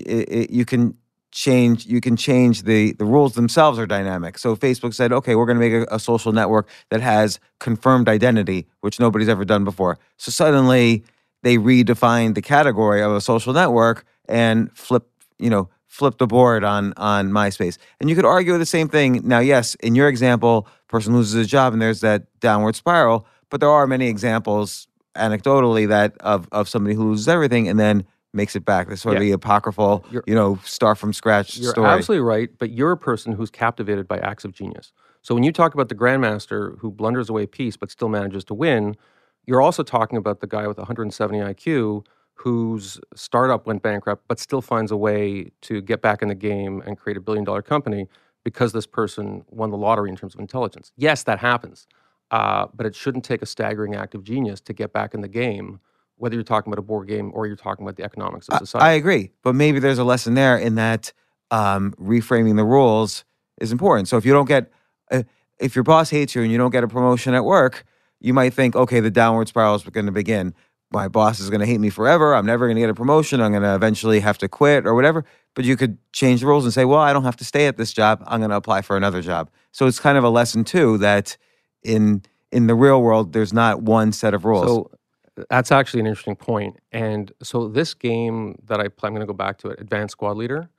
change the rules themselves are dynamic. So Facebook said, okay, we're going to make a social network that has confirmed identity, which nobody's ever done before. So suddenly they redefined the category of a social network and flipped the board on MySpace. And you could argue the same thing. Now, yes, in your example, person loses his job and there's that downward spiral, but there are many examples anecdotally that of somebody who loses everything and then makes it back. This sort of the apocryphal, start from scratch you're story. You're absolutely right, but you're a person who's captivated by acts of genius. So when you talk about the grandmaster who blunders away a piece but still manages to win, you're also talking about the guy with 170 IQ whose startup went bankrupt but still finds a way to get back in the game and create $1 billion company because this person won the lottery in terms of intelligence. Yes, that happens, but it shouldn't take a staggering act of genius to get back in the game, whether you're talking about a board game or you're talking about the economics of society. I agree, but maybe there's a lesson there in that reframing the rules is important. So if you don't get, if your boss hates you and you don't get a promotion at work, you might think, okay, the downward spiral is going to begin. My boss is going to hate me forever. I'm never going to get a promotion. I'm going to eventually have to quit or whatever. But you could change the rules and say, well, I don't have to stay at this job. I'm going to apply for another job. So it's kind of a lesson, too, that in the real world, there's not one set of rules. So That's actually an interesting point. And so this game that I play, I'm going to go back to it, Advanced Squad Leader.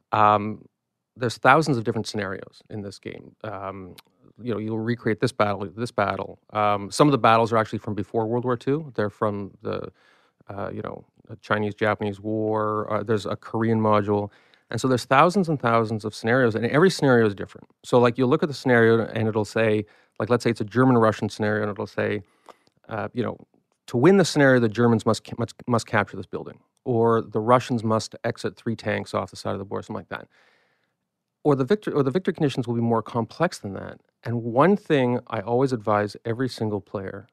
There's thousands of different scenarios in this game. You'll recreate this battle, this battle. Some of the battles are actually from before World War II. They're from the Chinese-Japanese War. There's a Korean module. And so there's thousands and thousands of scenarios, and every scenario is different. So like you'll look at the scenario and it'll say, like let's say it's a German-Russian scenario, and it'll say, to win the scenario, the Germans must capture this building, or the Russians must exit 3 tanks off the side of the board, something like that. Or the victory conditions will be more complex than that. And one thing I always advise every single player: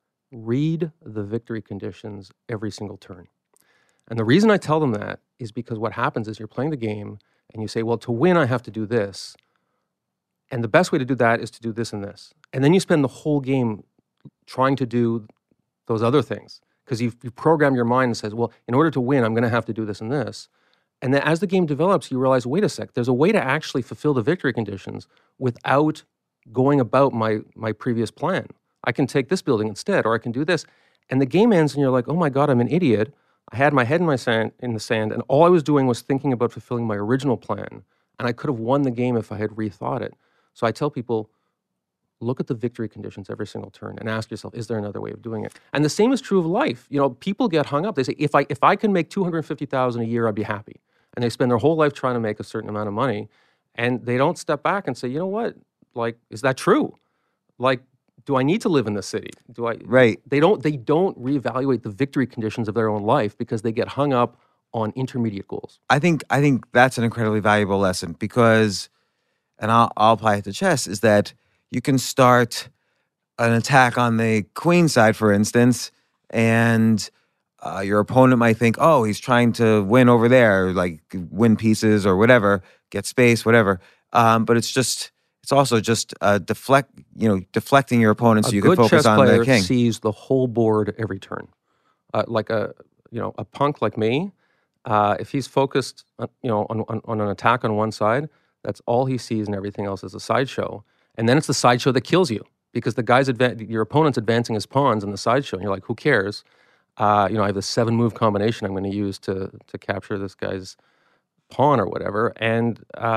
read the victory conditions every single turn. And the reason I tell them that is because what happens is you're playing the game and you say, well, to win, I have to do this. And the best way to do that is to do this and this. And then you spend the whole game trying to do those other things because you program your mind and says, well, in order to win, I'm going to have to do this and this. And then as the game develops, you realize, wait a sec, there's a way to actually fulfill the victory conditions without going about my previous plan. I can take this building instead, or I can do this. And the game ends and you're like, oh my God, I'm an idiot. I had my head in the sand, and all I was doing was thinking about fulfilling my original plan. And I could have won the game if I had rethought it. So I tell people, look at the victory conditions every single turn and ask yourself, is there another way of doing it? And the same is true of life. People get hung up. They say, if I can make $250,000 a year, I'd be happy. And they spend their whole life trying to make a certain amount of money, and they don't step back and say, you know what? Like, is that true? Like, do I need to live in the city? Right. They don't reevaluate the victory conditions of their own life because they get hung up on intermediate goals. I think that's an incredibly valuable lesson because, and I'll apply it to chess, is that you can start an attack on the queen side, for instance, and your opponent might think, oh, he's trying to win over there, like win pieces or whatever, get space, whatever. But it's also just deflecting your opponent so you can focus on the king. A good chess player sees the whole board every turn. Like a punk like me, if he's focused, on an attack on one side, that's all he sees, and everything else is a sideshow. And then it's the sideshow that kills you because your opponent's advancing his pawns in the sideshow, and you're like, who cares? I have the 7-move combination I'm going to use to capture this guy's pawn or whatever, and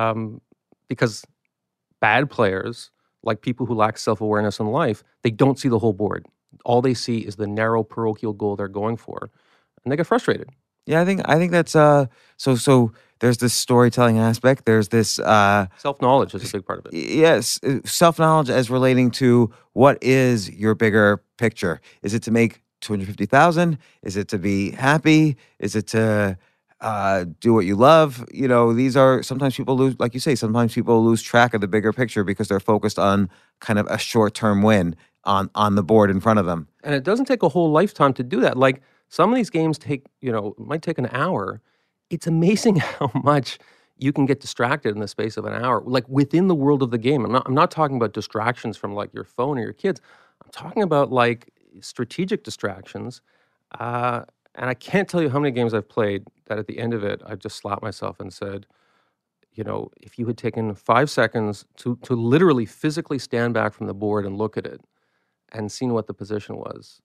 because bad players, like people who lack self-awareness in life, they don't see the whole board. All they see is the narrow parochial goal they're going for, and they get frustrated. Yeah, I think that's so there's this storytelling aspect. There's this self-knowledge is a big part of it. Yes, self-knowledge as relating to what is your bigger picture. Is it to make $250,000? Is it to be happy? Is it to do what you love? These are, sometimes people lose, like you say, sometimes people lose track of the bigger picture because they're focused on kind of a short-term win on the board in front of them. And it doesn't take a whole lifetime to do that. Like some of these games might take an hour. It's amazing how much you can get distracted in the space of an hour, like within the world of the game. I'm not talking about distractions from like your phone or your kids. I'm talking about like strategic distractions. And I can't tell you how many games I've played that at the end of it, I've just slapped myself and said, if you had taken 5 seconds to literally physically stand back from the board and look at it and seen what the position was,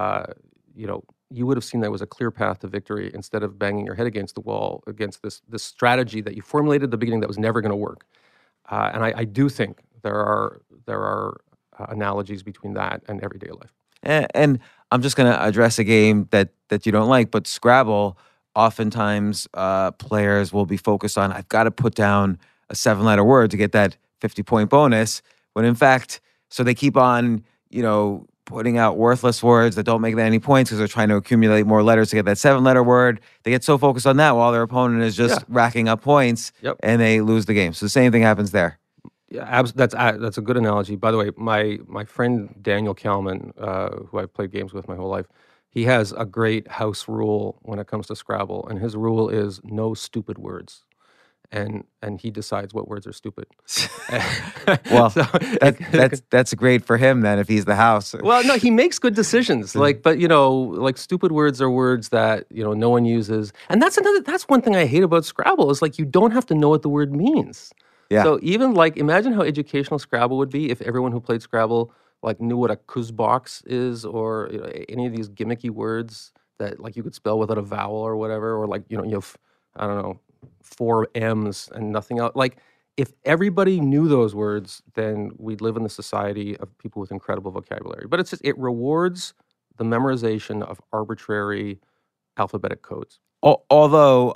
you would have seen there was a clear path to victory instead of banging your head against the wall against this strategy that you formulated at the beginning that was never going to work. And I do think there are analogies between that and everyday life. And I'm just going to address a game that you don't like, but Scrabble, oftentimes players will be focused on, I've got to put down a 7-letter word to get that 50-point bonus, when in fact, so they keep on, putting out worthless words that don't make any points because they're trying to accumulate more letters to get that 7-letter word. They get so focused on that while their opponent is just racking up points, and they lose the game. So the same thing happens there. Yeah, that's a good analogy. By the way, my friend Daniel Kalman, who I've played games with my whole life, he has a great house rule when it comes to Scrabble, and his rule is no stupid words. And he decides what words are stupid. Well, so, that's great for him then if he's the house. Well, no, he makes good decisions. Like stupid words are words that no one uses, and that's one thing I hate about Scrabble is like you don't have to know what the word means. Yeah. So even like imagine how educational Scrabble would be if everyone who played Scrabble like knew what a kuzbox is, or any of these gimmicky words that like you could spell without a vowel or whatever, or like you have I don't know 4 M's and nothing else. Like if everybody knew those words, then we'd live in the society of people with incredible vocabulary. But it's just it rewards the memorization of arbitrary alphabetic codes. Although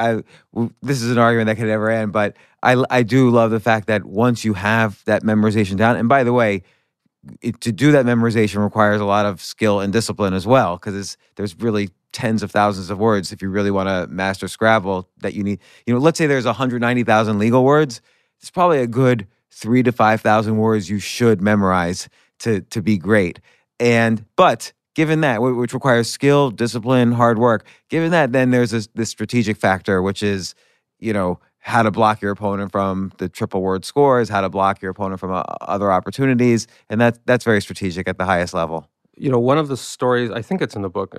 this is an argument that could never end, but I do love the fact that once you have that memorization down, and by the way, to do that memorization requires a lot of skill and discipline as well, because there's really tens of thousands of words if you really want to master Scrabble that you need. Let's say there's 190,000 legal words. It's probably a good 3,000 to 5,000 words you should memorize to be great. But given that, which requires skill, discipline, hard work, given that, then there's this strategic factor, which is, how to block your opponent from the triple word scores, how to block your opponent from other opportunities. And that's very strategic at the highest level. One of the stories, I think it's in the book,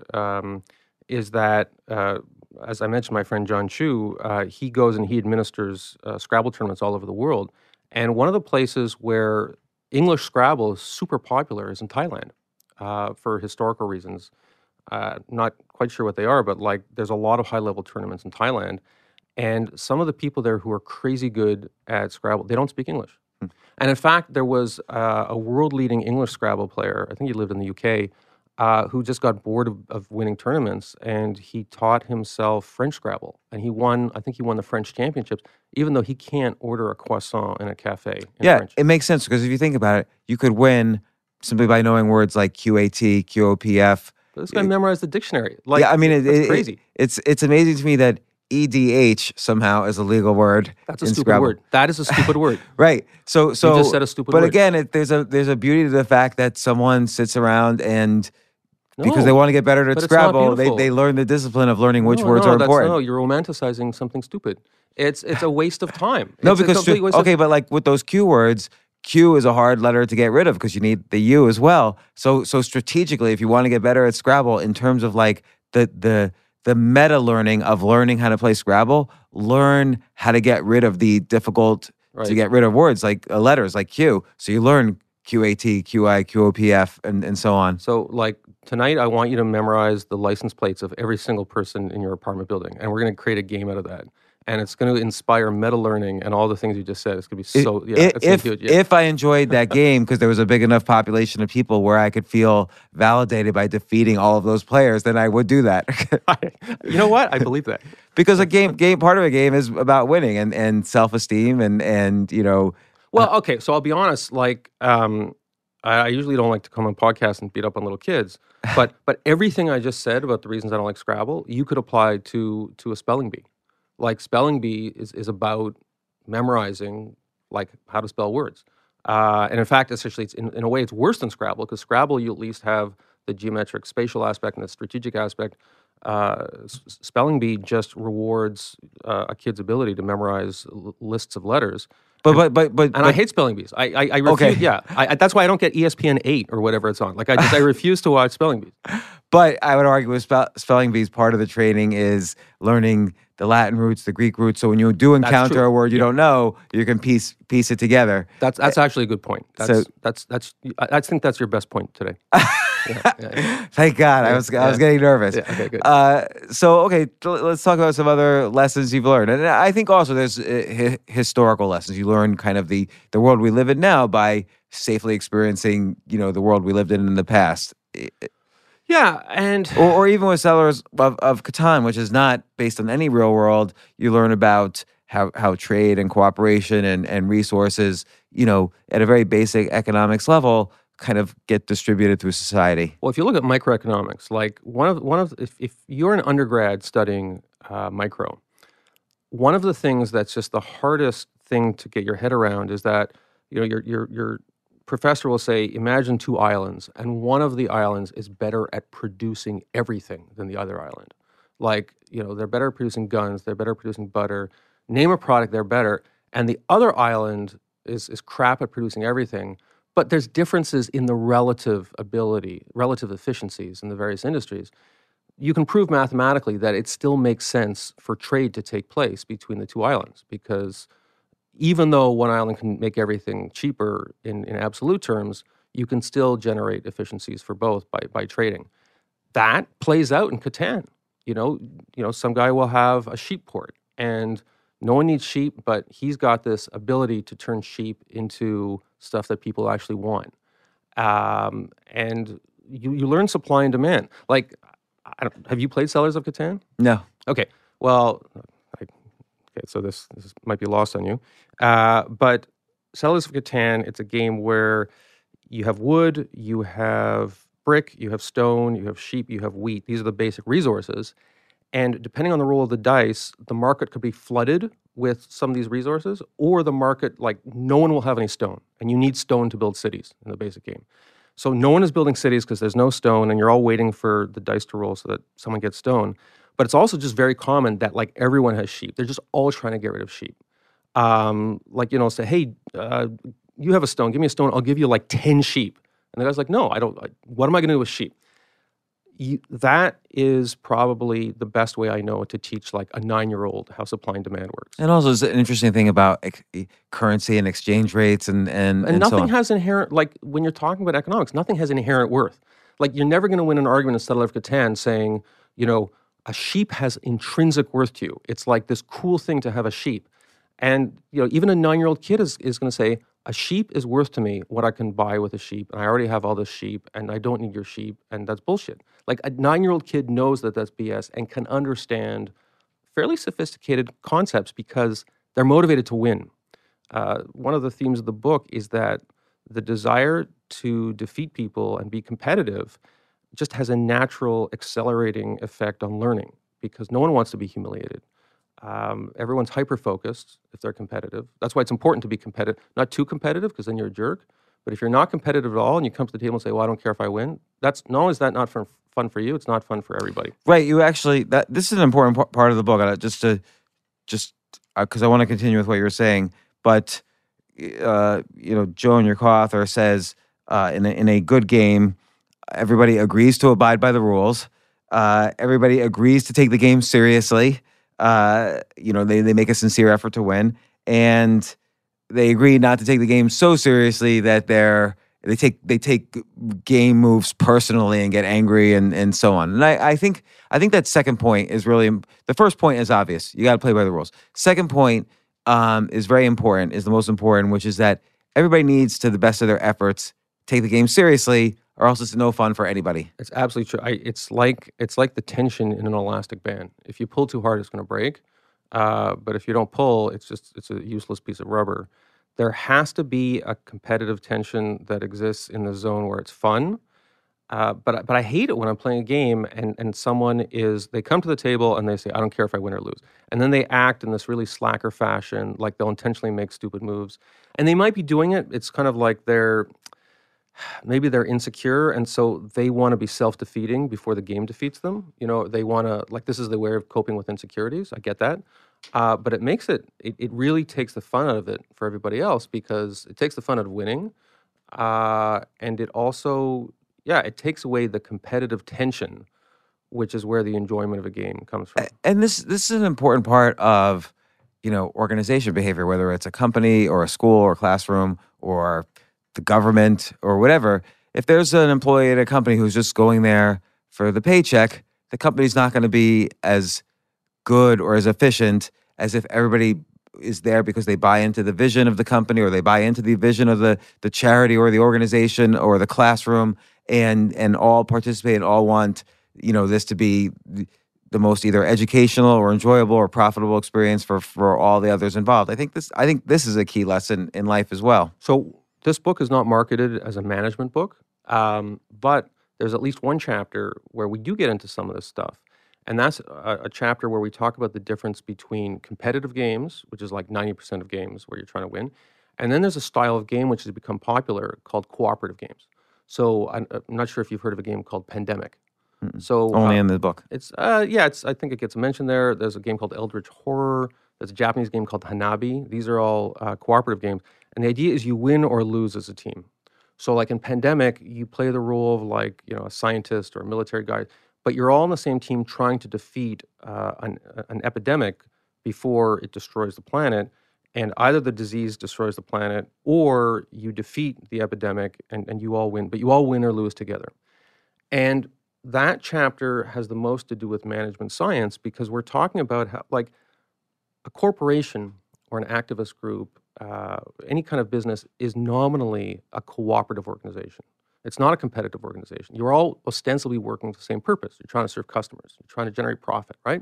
is that, as I mentioned, my friend John Chu, he goes and he administers Scrabble tournaments all over the world. And one of the places where English Scrabble is super popular is in Thailand. For historical reasons. Not quite sure what they are, but like there's a lot of high-level tournaments in Thailand, and some of the people there who are crazy good at Scrabble, they don't speak English. And in fact, there was a world-leading English Scrabble player, I think he lived in the UK, who just got bored of winning tournaments, and he taught himself French Scrabble. And I think he won the French championships, even though he can't order a croissant in a cafe in French. It makes sense, because if you think about it, you could win simply by knowing words like QAT, QOPF. But this guy memorized the dictionary. It's crazy. It's amazing to me that EDH somehow is a legal word. That's a in stupid Scrabble. word. That is a stupid word. Right. So you just said a stupid but word. Again, there's a beauty to the fact that someone sits around and because they want to get better at Scrabble, they learn the discipline of learning which words are important. No, you're romanticizing something stupid. It's a waste of time. But like with those Q words, Q is a hard letter to get rid of because you need the U as well. So strategically, if you want to get better at Scrabble, in terms of like the meta learning of learning how to play Scrabble, learn how to get rid of the difficult to get rid of words like letters like Q. So you learn QAT, QI, QOPF, and so on. So like tonight, I want you to memorize the license plates of every single person in your apartment building, and we're going to create a game out of that. And it's going to inspire meta learning and all the things you just said. It's going to be so, If I enjoyed that game because there was a big enough population of people where I could feel validated by defeating all of those players, then I would do that. You know what? I believe that. Because part of a game is about winning and self-esteem and Well, okay, so I'll be honest, like, I usually don't like to come on podcasts and beat up on little kids, but everything I just said about the reasons I don't like Scrabble, you could apply to a spelling bee. Like spelling bee is about memorizing like how to spell words. And in fact, essentially, it's in a way, it's worse than Scrabble because Scrabble, you at least have the geometric spatial aspect and the strategic aspect. Spelling bee just rewards a kid's ability to memorize lists of letters. But I hate spelling bees. I refuse. Okay. Yeah, that's why I don't get ESPN 8 or whatever it's on. Like I refuse to watch spelling bees. But I would argue with spelling bees, part of the training is learning the Latin roots, the Greek roots. So when you do encounter a word you don't know, you can piece it together. That's actually a good point. I think that's your best point today. Yeah. Thank God. I was getting nervous. Yeah, okay, good. Let's talk about some other lessons you've learned. And I think also there's historical lessons. You learn kind of the world we live in now by safely experiencing, the world we lived in the past. Yeah, and or even with Settlers of Catan, which is not based on any real world, you learn about how trade and cooperation and resources, at a very basic economics level, kind of get distributed through society. Well, if you look at microeconomics, like if you're an undergrad studying micro, one of the things that's just the hardest thing to get your head around is that your professor will say, imagine 2 islands, and one of the islands is better at producing everything than the other island. Like, they're better at producing guns, they're better at producing butter. Name a product, they're better. And the other island is crap at producing everything, but there's differences in the relative efficiencies in the various industries. You can prove mathematically that it still makes sense for trade to take place between the 2 islands, because even though one island can make everything cheaper in absolute terms, you can still generate efficiencies for both by trading. That plays out in Catan. Some guy will have a sheep port, and no one needs sheep, but he's got this ability to turn sheep into stuff that people actually want. And you learn supply and demand. Like, have you played Settlers of Catan? No. Okay. Well, so this might be lost on you. But Settlers of Catan, it's a game where you have wood, you have brick, you have stone, you have sheep, you have wheat. These are the basic resources. And depending on the roll of the dice, the market could be flooded with some of these resources, or the market, like, no one will have any stone. And you need stone to build cities in the basic game. So no one is building cities because there's no stone, and you're all waiting for the dice to roll so that someone gets stone. But it's also just very common that, like, everyone has sheep. They're just all trying to get rid of sheep. Say, hey, you have a stone. Give me a stone. I'll give you like 10 sheep. And the guy's like, no, I don't. What am I going to do with sheep? That is probably the best way I know to teach like a 9-year-old how supply and demand works. And also, it's an interesting thing about currency and exchange rates and nothing so on. has inherent, like, when you're talking about economics, nothing has inherent worth. Like, you're never going to win an argument in Settlers of Catan saying, a sheep has intrinsic worth to you. It's like this cool thing to have a sheep. And, even a 9-year-old kid is going to say, a sheep is worth to me what I can buy with a sheep, and I already have all this sheep, and I don't need your sheep, and that's bullshit. Like, a 9-year-old kid knows that that's BS and can understand fairly sophisticated concepts because they're motivated to win. One of the themes of the book is that the desire to defeat people and be competitive just has a natural accelerating effect on learning because no one wants to be humiliated. Everyone's hyper-focused if they're competitive. That's why it's important to be competitive. Not too competitive, because then you're a jerk. But if you're not competitive at all and you come to the table and say, well, I don't care if I win, that's not only is that not fun for you, it's not fun for everybody. Right. You actually, this is an important part of the book, just because I want to continue with what you were saying. But, Joan, your co-author, says in a good game, everybody agrees to abide by the rules. Everybody agrees to take the game seriously. They make a sincere effort to win, and they agree not to take the game so seriously that they take game moves personally and get angry and so on. And I think that second point is really, the first point is obvious. You got to play by the rules. Second point is very important, is the most important, which is that everybody needs, to the best of their efforts, take the game seriously, or else it's no fun for anybody. It's absolutely true. It's like the tension in an elastic band. If you pull too hard, it's going to break. But if you don't pull, it's a useless piece of rubber. There has to be a competitive tension that exists in the zone where it's fun. But I hate it when I'm playing a game and they come to the table and they say, I don't care if I win or lose. And then they act in this really slacker fashion, like they'll intentionally make stupid moves. And they might be doing it. It's kind of like maybe they're insecure, and so they want to be self-defeating before the game defeats them. They want to, like, this is their way of coping with insecurities. I get that. But it makes it really takes the fun out of it for everybody else because it takes the fun out of winning. And it also, it takes away the competitive tension, which is where the enjoyment of a game comes from. And this is an important part of, organization behavior, whether it's a company or a school or classroom or the government or whatever. If there's an employee at a company who's just going there for the paycheck, the company's not going to be as good or as efficient as if everybody is there because they buy into the vision of the company or they buy into the vision of the charity or the organization or the classroom and all participate and all want, this to be the most either educational or enjoyable or profitable experience for all the others involved. I think this is a key lesson in life as well. So this book is not marketed as a management book, but there's at least one chapter where we do get into some of this stuff. And that's a chapter where we talk about the difference between competitive games, which is like 90% of games where you're trying to win. And then there's a style of game which has become popular called cooperative games. So I'm not sure if you've heard of a game called Pandemic. So only in the book. I think it gets mentioned there. There's a game called Eldritch Horror. There's a Japanese game called Hanabi. These are all cooperative games. And the idea is you win or lose as a team. So like in Pandemic, you play the role of like, a scientist or a military guy, but you're all on the same team trying to defeat an epidemic before it destroys the planet. And either the disease destroys the planet or you defeat the epidemic and you all win, but you all win or lose together. And that chapter has the most to do with management science because we're talking about how, like, a corporation or an activist group, any kind of business is nominally a cooperative organization. It's not a competitive organization. You're all ostensibly working for the same purpose. You're trying to serve customers. You're trying to generate profit, right?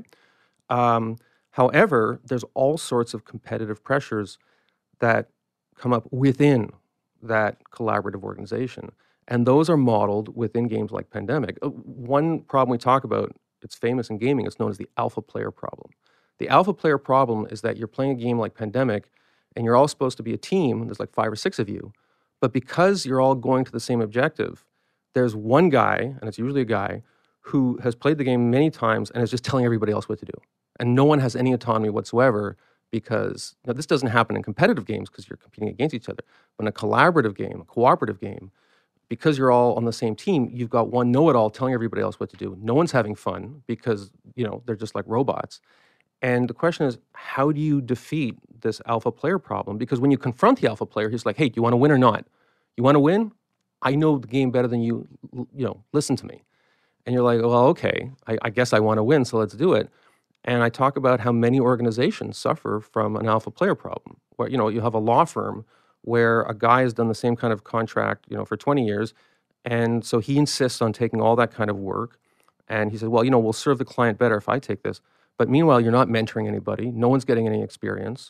However, there's all sorts of competitive pressures that come up within that collaborative organization. And those are modeled within games like Pandemic. One problem we talk about, it's famous in gaming, it's known as the alpha player problem. The alpha player problem is that you're playing a game like Pandemic and you're all supposed to be a team, there's like 5 or 6 of you, but because you're all going to the same objective, there's one guy, and it's usually a guy, who has played the game many times and is just telling everybody else what to do. And no one has any autonomy whatsoever because this doesn't happen in competitive games because you're competing against each other. But in a collaborative game, a cooperative game, because you're all on the same team, you've got one know-it-all telling everybody else what to do. No one's having fun because, they're just like robots. And the question is, how do you defeat this alpha player problem? Because when you confront the alpha player, he's like, hey, do you want to win or not? You want to win? I know the game better than you, listen to me. And you're like, well, okay, I guess I want to win, so let's do it. And I talk about how many organizations suffer from an alpha player problem. Where, you have a law firm where a guy has done the same kind of contract, for 20 years. And so he insists on taking all that kind of work. And he said, well, we'll serve the client better if I take this. But meanwhile, you're not mentoring anybody. No one's getting any experience.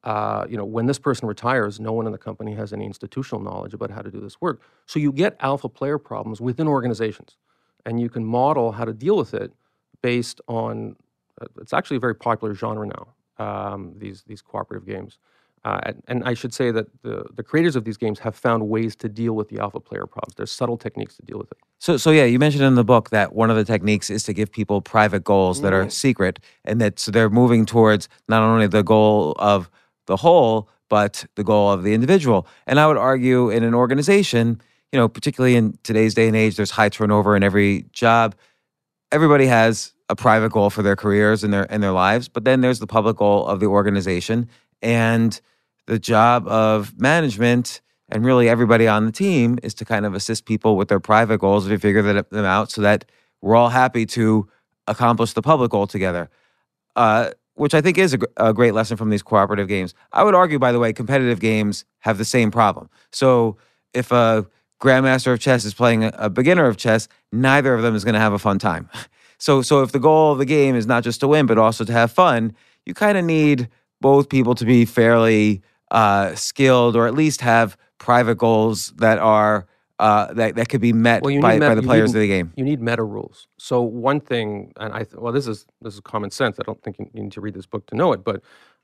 When this person retires, no one in the company has any institutional knowledge about how to do this work. So you get alpha player problems within organizations. And you can model how to deal with it based on, it's actually a very popular genre now, these cooperative games. And I should say that the creators of these games have found ways to deal with the alpha player problems. There's subtle techniques to deal with it. So yeah, you mentioned in the book that one of the techniques is to give people private goals that are secret, and that so they're moving towards not only the goal of the whole, but the goal of the individual. And I would argue in an organization, particularly in today's day and age, there's high turnover in every job. Everybody has a private goal for their careers and their lives, but then there's the public goal of the organization. And the job of management and really everybody on the team is to kind of assist people with their private goals to figure them out so that we're all happy to accomplish the public goal together, which I think is a great lesson from these cooperative games. I would argue, by the way, competitive games have the same problem. So if a grandmaster of chess is playing a beginner of chess, neither of them is going to have a fun time. So if the goal of the game is not just to win, but also to have fun, you kind of need both people to be fairly skilled, or at least have private goals that are that could be met by the players of the game. You need meta rules. So one thing, and this is common sense. I don't think you need to read this book to know it, but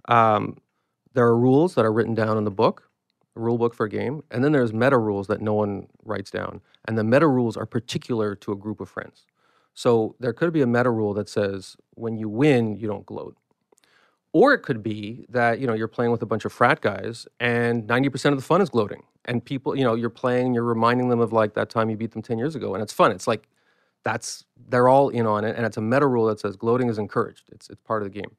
there are rules that are written down in the book, the rule book for a game, and then there's meta rules that no one writes down, and the meta rules are particular to a group of friends. So there could be a meta rule that says when you win, you don't gloat. Or it could be that, you're playing with a bunch of frat guys and 90% of the fun is gloating. And people, you're playing, you're reminding them of like that time you beat them 10 years ago. And it's fun. It's like, they're all in on it. And it's a meta rule that says gloating is encouraged. It's part of the game.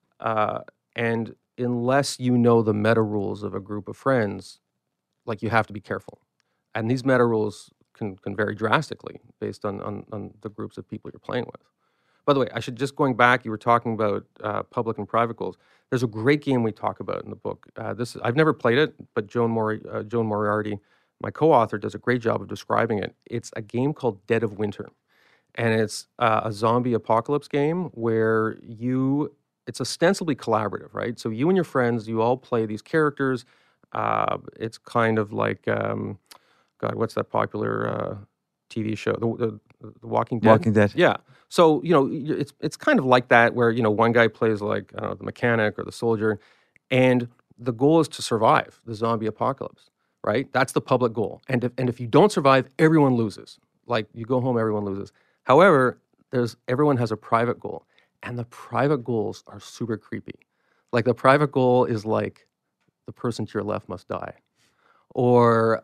And unless you know the meta rules of a group of friends, like, you have to be careful. And these meta rules can vary drastically based on the groups of people you're playing with. By the way, I should just, going back, you were talking about public and private goals. There's a great game we talk about in the book. I've never played it, but Joan Moriarty, my co-author, does a great job of describing it. It's a game called Dead of Winter. And it's a zombie apocalypse game where it's ostensibly collaborative, right? So you and your friends, you all play these characters. It's kind of like, God, what's that popular TV show? The Walking Dead? Walking Dead. Yeah. So, it's kind of like that where, one guy plays like, I don't know, the mechanic or the soldier, and the goal is to survive the zombie apocalypse, right? That's the public goal. And if you don't survive, everyone loses. Like, you go home, everyone loses. However, everyone has a private goal, and the private goals are super creepy. Like, the private goal is like, the person to your left must die. Or,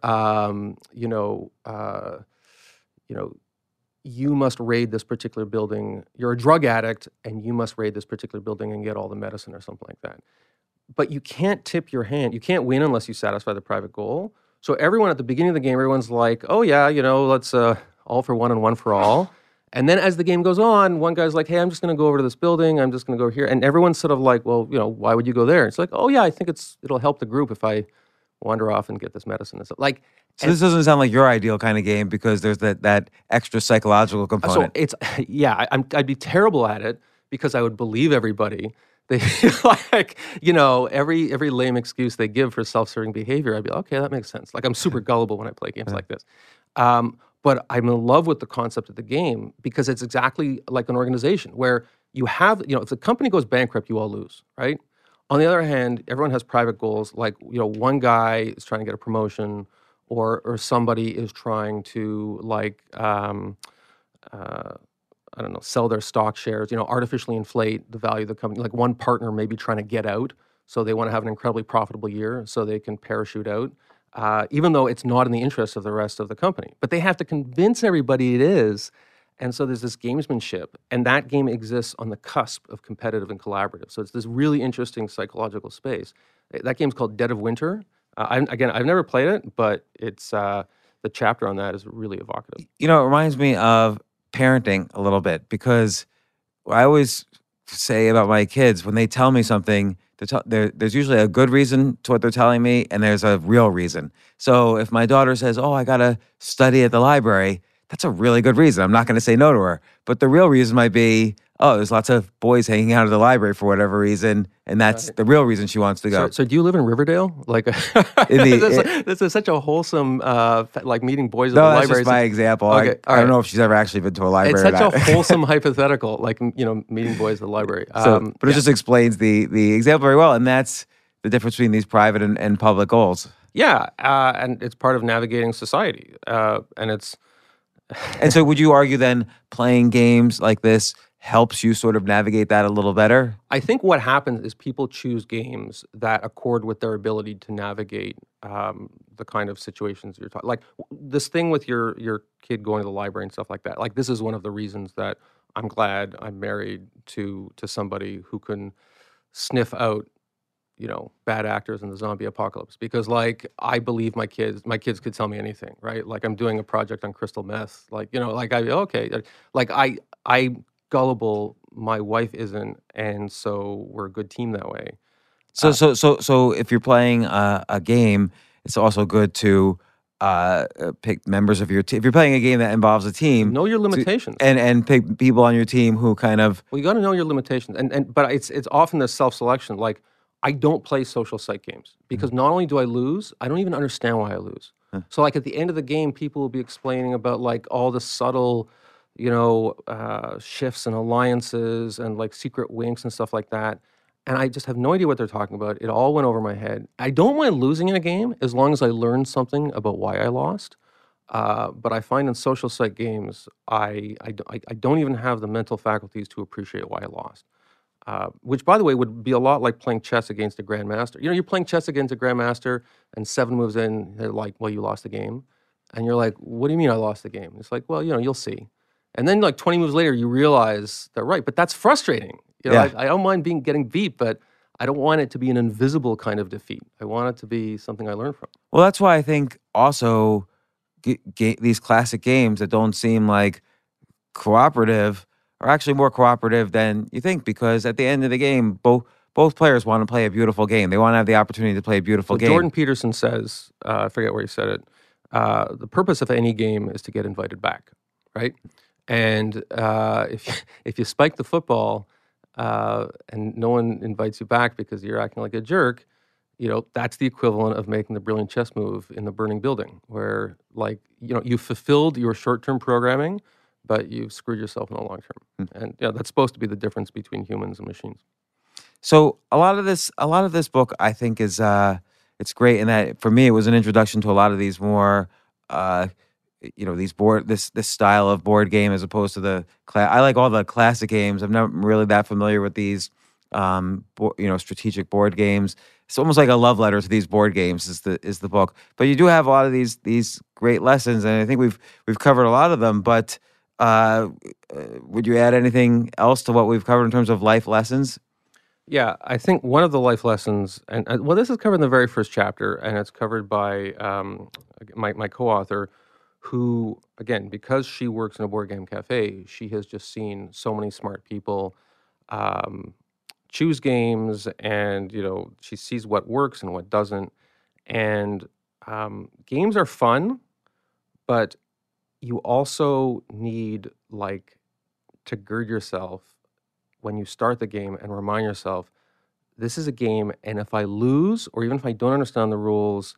you must raid this particular building. You're a drug addict, and you must raid this particular building and get all the medicine or something like that. but you can't tip your hand. You can't win unless you satisfy the private goal. So everyone at the beginning of the game, everyone's like, oh yeah, let's all for one and one for all. And then as the game goes on, one guy's like, hey, I'm just going to go over to this building. I'm just going to go here. And everyone's sort of like, well, why would you go there? It's like, oh yeah, I think it'll help the group if I wander off and get this medicine and stuff. Like, So this doesn't sound like your ideal kind of game because there's that extra psychological component. so it's, yeah, I'd be terrible at it because I would believe everybody. They like, every lame excuse they give for self-serving behavior, I'd be okay, that makes sense. Like I'm super gullible when I play games like this. But I'm in love with the concept of the game because it's exactly like an organization where you have, if the company goes bankrupt, you all lose, right? On the other hand, everyone has private goals. Like, one guy is trying to get a promotion or somebody is trying to I don't know, sell their stock shares, artificially inflate the value of the company. Like one partner may be trying to get out, so they want to have an incredibly profitable year so they can parachute out, even though it's not in the interest of the rest of the company. But they have to convince everybody it is. And so there's this gamesmanship, and that game exists on the cusp of competitive and collaborative. So it's this really interesting psychological space. That game's called Dead of Winter. I've never played it, but it's the chapter on that is really evocative. It reminds me of parenting a little bit because I always say about my kids when they tell me something, there's usually a good reason to what they're telling me, and there's a real reason. So if my daughter says, "Oh, I gotta study at the library," that's a really good reason. I'm not going to say no to her. But the real reason might be, oh, there's lots of boys hanging out at the library for whatever reason, and that's the real reason she wants to go. So do you live in Riverdale? Like, this is such a wholesome, meeting boys at the library. No, that's just my example. Okay, I don't know if she's ever actually been to a library. It's such a wholesome hypothetical, meeting boys at the library. But it just explains the example very well, and that's the difference between these private and public goals. Yeah, and it's part of navigating society, and it's... And so would you argue then playing games like this helps you sort of navigate that a little better? I think what happens is people choose games that accord with their ability to navigate the kind of situations you're talking. Like this thing with your kid going to the library and stuff like that. Like this is one of the reasons that I'm glad I'm married to somebody who can sniff out bad actors in the zombie apocalypse, because I believe my kids could tell me anything, right? Like I'm doing a project on crystal meth, I gullible, my wife isn't, and so we're a good team that way. So if you're playing a game, it's also good to pick members of your team. If you're playing a game that involves a team, know your limitations, and pick people on your team who kind of. Well, you got to know your limitations, but it's often the self-selection. Like I don't play social site games because not only do I lose, I don't even understand why I lose. So like at the end of the game, people will be explaining about like all the subtle, shifts and alliances and like secret winks and stuff like that. And I just have no idea what they're talking about. It all went over my head. I don't mind losing in a game as long as I learn something about why I lost. But I find in social site games, I don't even have the mental faculties to appreciate why I lost. Which, by the way, would be a lot like playing chess against a grandmaster. You're playing chess against a grandmaster, and 7 moves in, they're like, well, you lost the game. And you're like, what do you mean I lost the game? It's like, well, you'll see. And then like 20 moves later, you realize they're right. But that's frustrating. I don't mind getting beat, but I don't want it to be an invisible kind of defeat. I want it to be something I learn from. Well, that's why I think also these classic games that don't seem like cooperative are actually more cooperative than you think, because at the end of the game, both players want to play a beautiful game. They want to have the opportunity to play a beautiful game. Jordan Peterson says, I forget where he said it, the purpose of any game is to get invited back, right? And if you spike the football and no one invites you back because you're acting like a jerk, that's the equivalent of making the brilliant chess move in the burning building, where you fulfilled your short-term programming, but you've screwed yourself in the long term. And that's supposed to be the difference between humans and machines. So a lot of this book, I think, is it's great in that for me it was an introduction to a lot of these more this style of board game as opposed to the I like all the classic games. I'm not really that familiar with these strategic board games. It's almost like a love letter to these board games is the book. But you do have a lot of these great lessons, and I think we've covered a lot of them. But would you add anything else to what we've covered in terms of life lessons? Yeah, I think one of the life lessons, and well, this is covered in the very first chapter, and it's covered by my co-author, who, again, because she works in a board game cafe, she has just seen so many smart people um, choose games, and she sees what works and what doesn't. And games are fun, but you also need to gird yourself when you start the game and remind yourself this is a game, and if I lose or even if I don't understand the rules,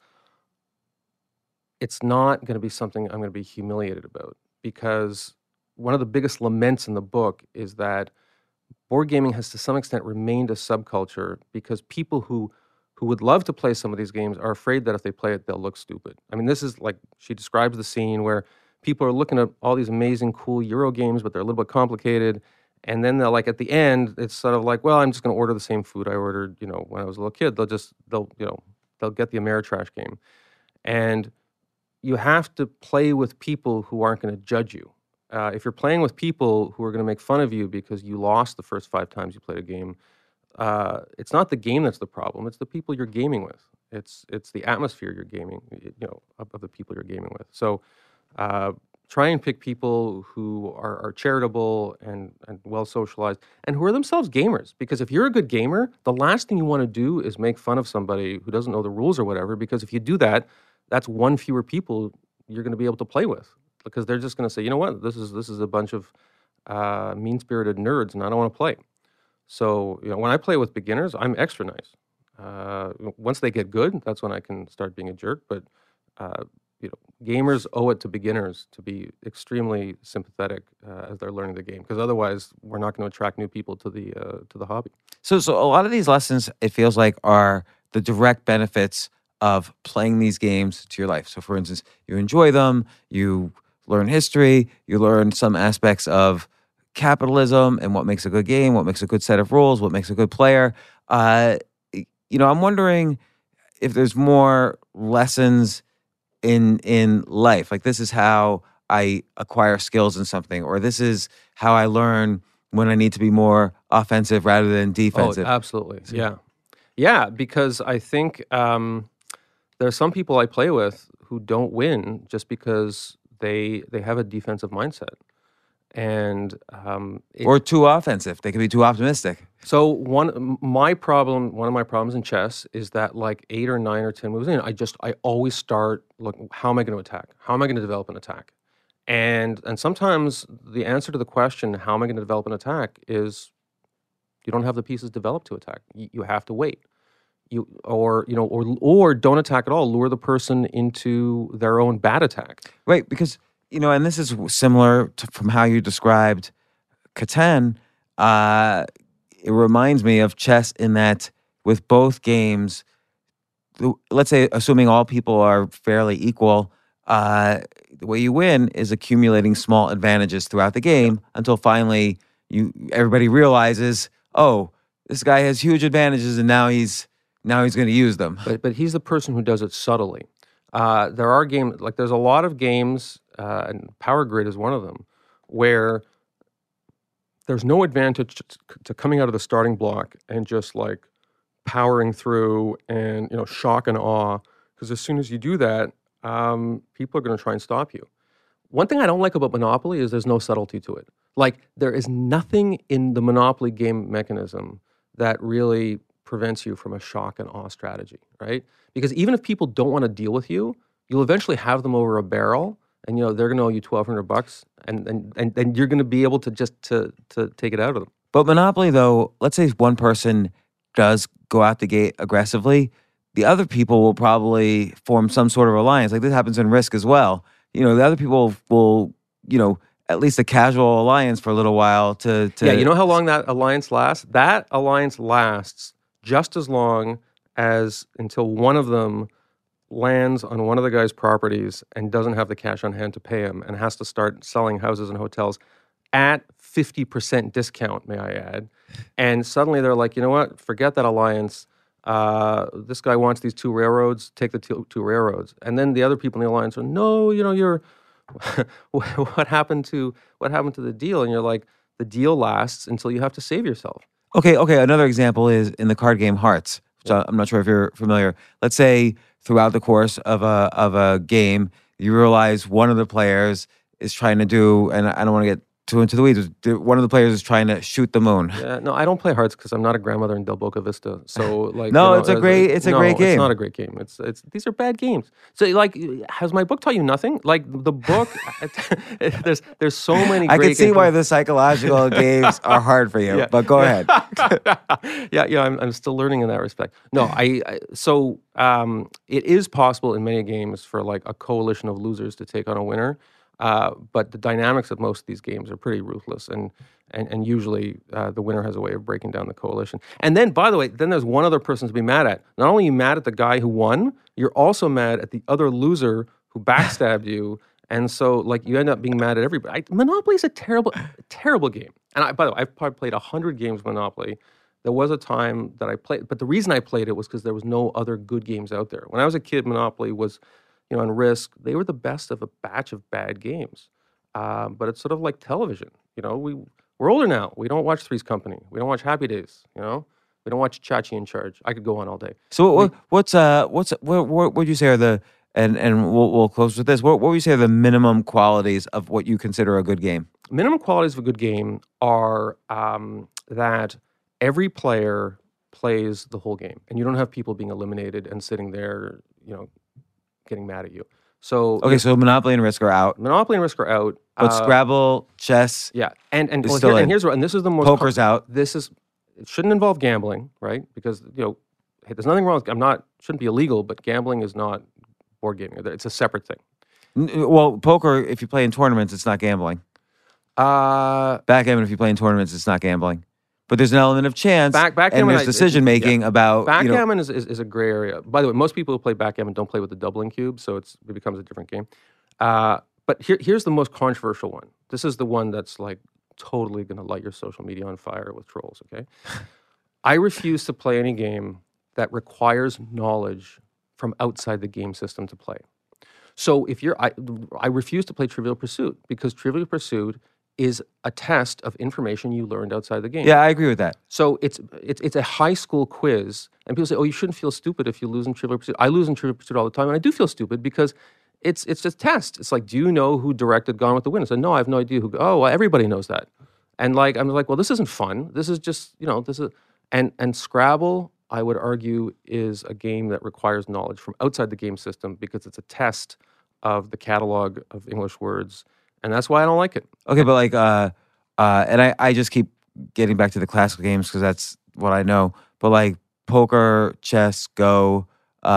it's not going to be something I'm going to be humiliated about, because one of the biggest laments in the book is that board gaming has to some extent remained a subculture because people who would love to play some of these games are afraid that if they play it, they'll look stupid. I mean, this is like, she describes the scene where people are looking at all these amazing, cool Euro games, but they're a little bit complicated. And then they'll, like, at the end, it's sort of like, well, I'm just going to order the same food I ordered, when I was a little kid. They'll get the Ameritrash game. And you have to play with people who aren't going to judge you. If you're playing with people who are going to make fun of you because you lost the first 5 times you played a game, it's not the game that's the problem. It's the people you're gaming with. It's the atmosphere you're gaming, of the people you're gaming with. So try and pick people who are charitable and well socialized and who are themselves gamers. Because if you're a good gamer, the last thing you want to do is make fun of somebody who doesn't know the rules or whatever. Because if you do that, that's one fewer people you're going to be able to play with. Because they're just going to say, you know what, this is a bunch of mean-spirited nerds, and I don't want to play. So when I play with beginners, I'm extra nice. Once they get good, that's when I can start being a jerk. But gamers owe it to beginners to be extremely sympathetic as they're learning the game, because otherwise we're not going to attract new people to the hobby. So a lot of these lessons, it feels like, are the direct benefits of playing these games to your life. So, for instance, you enjoy them, you learn history, you learn some aspects of capitalism and what makes a good game, what makes a good set of rules, what makes a good player. I'm wondering if there's more lessons in life. Like, this is how I acquire skills in something, or this is how I learn when I need to be more offensive rather than defensive. Oh, absolutely. Yeah, because I think there are some people I play with who don't win just because they have a defensive mindset. And or too offensive. They can be too optimistic. So one of my problems in chess is that, like, 8 or 9 or 10 moves in, I always start, look, how am I going to attack? How am I going to develop an attack? And sometimes the answer to the question, how am I going to develop an attack, is you don't have the pieces developed to attack. You have to wait. Or don't attack at all. Lure the person into their own bad attack. Right, because and this is similar from how you described Catan. It reminds me of chess in that with both games, let's say, assuming all people are fairly equal, the way you win is accumulating small advantages throughout the game until finally everybody realizes, oh, this guy has huge advantages, and now he's going to use them. But he's the person who does it subtly. There are games, like, there's a lot of games, and Power Grid is one of them, where there's no advantage to coming out of the starting block and just, like, powering through and, shock and awe. Because as soon as you do that, people are going to try and stop you. One thing I don't like about Monopoly is there's no subtlety to it. Like, there is nothing in the Monopoly game mechanism that really prevents you from a shock and awe strategy, right? Because even if people don't want to deal with you, you'll eventually have them over a barrel, and they're going to owe you $1,200, and you're going to be able to just to take it out of them. But Monopoly, though, let's say one person does go out the gate aggressively, the other people will probably form some sort of alliance. Like, this happens in Risk as well. The other people will, at least a casual alliance for a little while to... Yeah, you know how long that alliance lasts? That alliance lasts just as long as until one of them lands on one of the guy's properties and doesn't have the cash on hand to pay him and has to start selling houses and hotels at 50% discount, may I add. And suddenly they're like, you know what? Forget that alliance. This guy wants these 2 railroads. Take the 2 railroads. And then the other people in the alliance are, no, you're what happened to the deal? And you're like, the deal lasts until you have to save yourself. Okay. Another example is in the card game Hearts, which I'm not sure if you're familiar. Let's say throughout the course of a game, you realize one of the players is trying to do, and I don't want to get too into the weeds. One of the players is trying to shoot the moon. Yeah, no, I don't play Hearts because I'm not a grandmother in Del Boca Vista. So, like, No, you know, it's a great no, game. It's not a great game. It's these are bad games. So, like, has my book taught you nothing? Like the book, there's so many. I great can see games. why the psychological games are hard for you, but go ahead. Yeah, I'm still learning in that respect. No, so it is possible in many games for like a coalition of losers to take on a winner. But the dynamics of most of these games are pretty ruthless, and usually the winner has a way of breaking down the coalition. And then, by the way, then there's one other person to be mad at. Not only are you mad at the guy who won, you're also mad at the other loser who backstabbed you. And so, like, you end up being mad at everybody. Monopoly is a terrible, terrible game. And by the way, I've probably played 100 games of Monopoly. There was a time that I played, but the reason I played it was because there was no other good games out there. When I was a kid, Monopoly was, on Risk, they were the best of a batch of bad games. But it's sort of like television. We're older now. We don't watch Three's Company. We don't watch Happy Days. We don't watch Chachi in Charge. I could go on all day. So what would you say are the and we'll close with this. What would you say are the minimum qualities of what you consider a good game? Minimum qualities of a good game are that every player plays the whole game, and you don't have people being eliminated and sitting there, getting mad at you. So so Monopoly and Risk are out. Monopoly and Risk are out. But Scrabble, chess, yeah, and here's and this is the most poker's out. It shouldn't involve gambling, right? Because hey, there's nothing wrong with shouldn't be illegal, but gambling is not board gaming. It's a separate thing. Well, poker, if you play in tournaments, it's not gambling. Backgammon, if you play in tournaments, it's not gambling. But there's an element of chance, and there's decision making about backgammon is a gray area. By the way, most people who play backgammon don't play with the doubling cube, so it becomes a different game. But here's the most controversial one. This is the one that's like totally going to light your social media on fire with trolls. Okay, I refuse to play any game that requires knowledge from outside the game system to play. So I refuse to play Trivial Pursuit because Trivial Pursuit is a test of information you learned outside the game. Yeah, I agree with that. So it's a high school quiz, and people say, "Oh, you shouldn't feel stupid if you lose in Trivial Pursuit." I lose in Trivial Pursuit all the time, and I do feel stupid because it's a test. It's like, do you know who directed Gone with the Wind? I said, no, I have no idea who. Oh, well, everybody knows that. And like I'm like, well, this isn't fun. This is just this is and Scrabble, I would argue, is a game that requires knowledge from outside the game system because it's a test of the catalog of English words. And that's why I don't like it. Okay, but like, and I just keep getting back to the classical games because that's what I know. But like poker, chess, Go,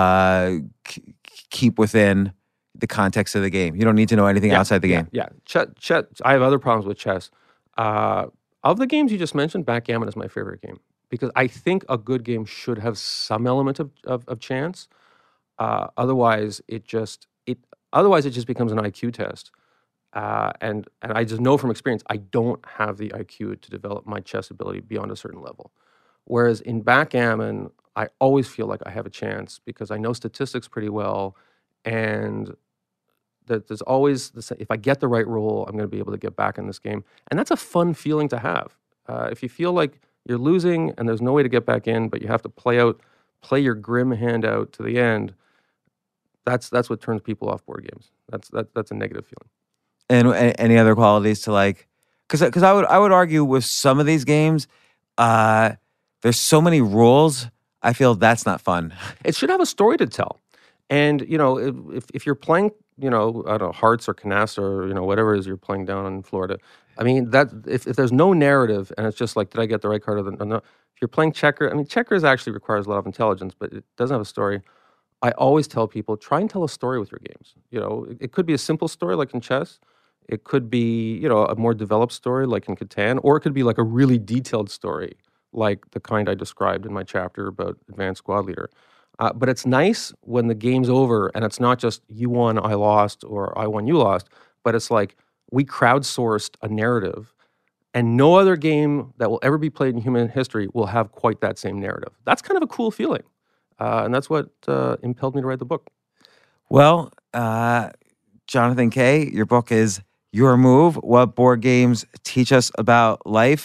keep within the context of the game. You don't need to know anything outside the game. Yeah, chess. I have other problems with chess. Of the games you just mentioned, backgammon is my favorite game because I think a good game should have some element of chance. Otherwise, it just becomes an IQ test. And I just know from experience, I don't have the IQ to develop my chess ability beyond a certain level. Whereas in backgammon, I always feel like I have a chance because I know statistics pretty well, and there's always this, if I get the right roll, I'm going to be able to get back in this game, and that's a fun feeling to have. If you feel like you're losing and there's no way to get back in, but you have to play your grim hand out to the end, that's what turns people off board games. That's a negative feeling. And any other qualities to like, because I would argue with some of these games, there's so many rules. I feel that's not fun. It should have a story to tell, and if you're playing, I don't know, Hearts or Canasta or whatever it is you're playing down in Florida. I mean that if there's no narrative and it's just like, did I get the right card or no? If you're playing checker, I mean checkers actually requires a lot of intelligence, but it doesn't have a story. I always tell people, try and tell a story with your games. It could be a simple story like in chess. It could be, a more developed story like in Catan, or it could be like a really detailed story like the kind I described in my chapter about Advanced Squad Leader. But it's nice when the game's over and it's not just you won, I lost, or I won, you lost, but it's like we crowdsourced a narrative, and no other game that will ever be played in human history will have quite that same narrative. That's kind of a cool feeling. And that's what impelled me to write the book. Well, Jonathan Kay, your book is Your Move, What Board Games Teach Us About Life.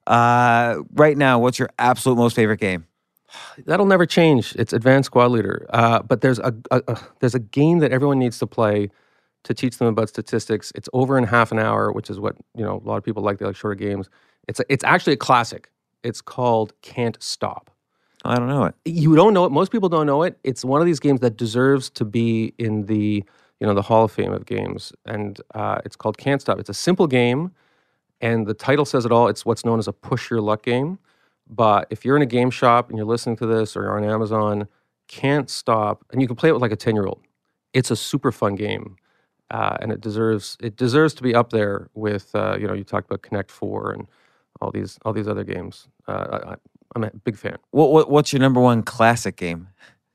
Right now, what's your absolute most favorite game? That'll never change. It's Advanced Squad Leader. But there's a game that everyone needs to play to teach them about statistics. It's over in half an hour, which is what a lot of people like. They like shorter games. It's actually a classic. It's called Can't Stop. I don't know it. You don't know it. Most people don't know it. It's one of these games that deserves to be in the the Hall of Fame of games, and it's called Can't Stop. It's a simple game, and the title says it all. It's what's known as a push your luck game. But if you're in a game shop and you're listening to this or you're on Amazon, Can't Stop, and you can play it with like a 10-year-old. It's a super fun game, and it deserves to be up there with you talked about Connect 4 and all these other games. I'm a big fan. What's your number one classic game?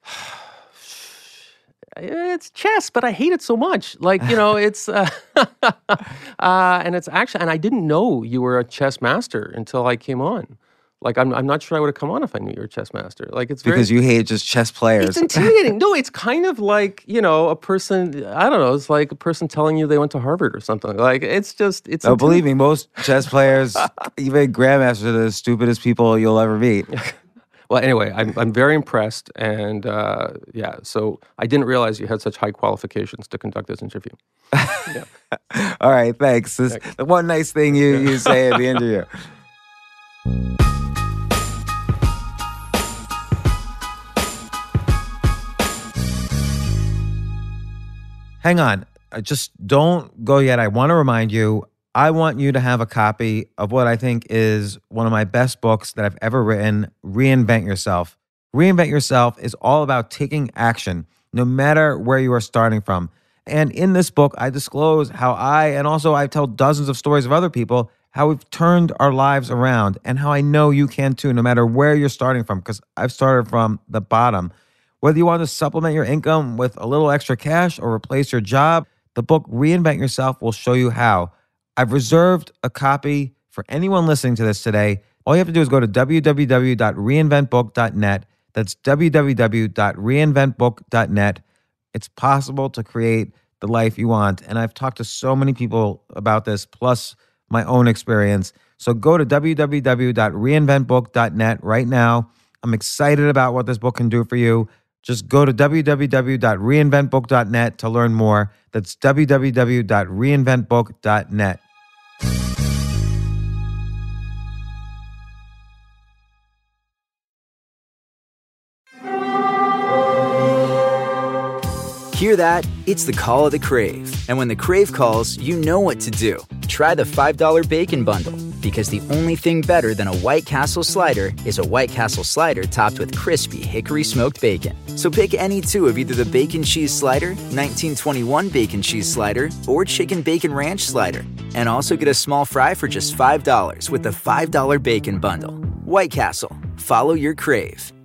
It's chess, but I hate it so much. Like, it's and it's actually, and I didn't know you were a chess master until I came on. Like, I'm not sure I would have come on if I knew you were a chess master. Like, it's because you hate just chess players. It's intimidating. No, it's kind of like a person. I don't know. It's like a person telling you they went to Harvard or something. Like, it's just it's. No, believe me, most chess players, even grandmasters, are the stupidest people you'll ever meet. Well, anyway, I'm very impressed, and so I didn't realize you had such high qualifications to conduct this interview. Yeah. All right, thanks. The one nice thing you say at the interview. Hang on. Just don't go yet. I want to remind you, I want you to have a copy of what I think is one of my best books that I've ever written, Reinvent Yourself. Reinvent Yourself is all about taking action, no matter where you are starting from. And in this book, I disclose how I tell dozens of stories of other people, how we've turned our lives around, and how I know you can too, no matter where you're starting from, because I've started from the bottom. Whether you want to supplement your income with a little extra cash or replace your job, the book Reinvent Yourself will show you how. I've reserved a copy for anyone listening to this today. All you have to do is go to www.reinventbook.net. That's www.reinventbook.net. It's possible to create the life you want. And I've talked to so many people about this, plus my own experience. So go to www.reinventbook.net right now. I'm excited about what this book can do for you. Just go to www.reinventbook.net to learn more. That's www.reinventbook.net. Hear that? It's the call of the Crave. And when the Crave calls, you know what to do. Try the $5 Bacon Bundle, because the only thing better than a White Castle slider is a White Castle slider topped with crispy hickory smoked bacon. So pick any two of either the Bacon Cheese Slider, 1921 Bacon Cheese Slider, or Chicken Bacon Ranch Slider. And also get a small fry for just $5 with the $5 Bacon Bundle. White Castle. Follow your Crave.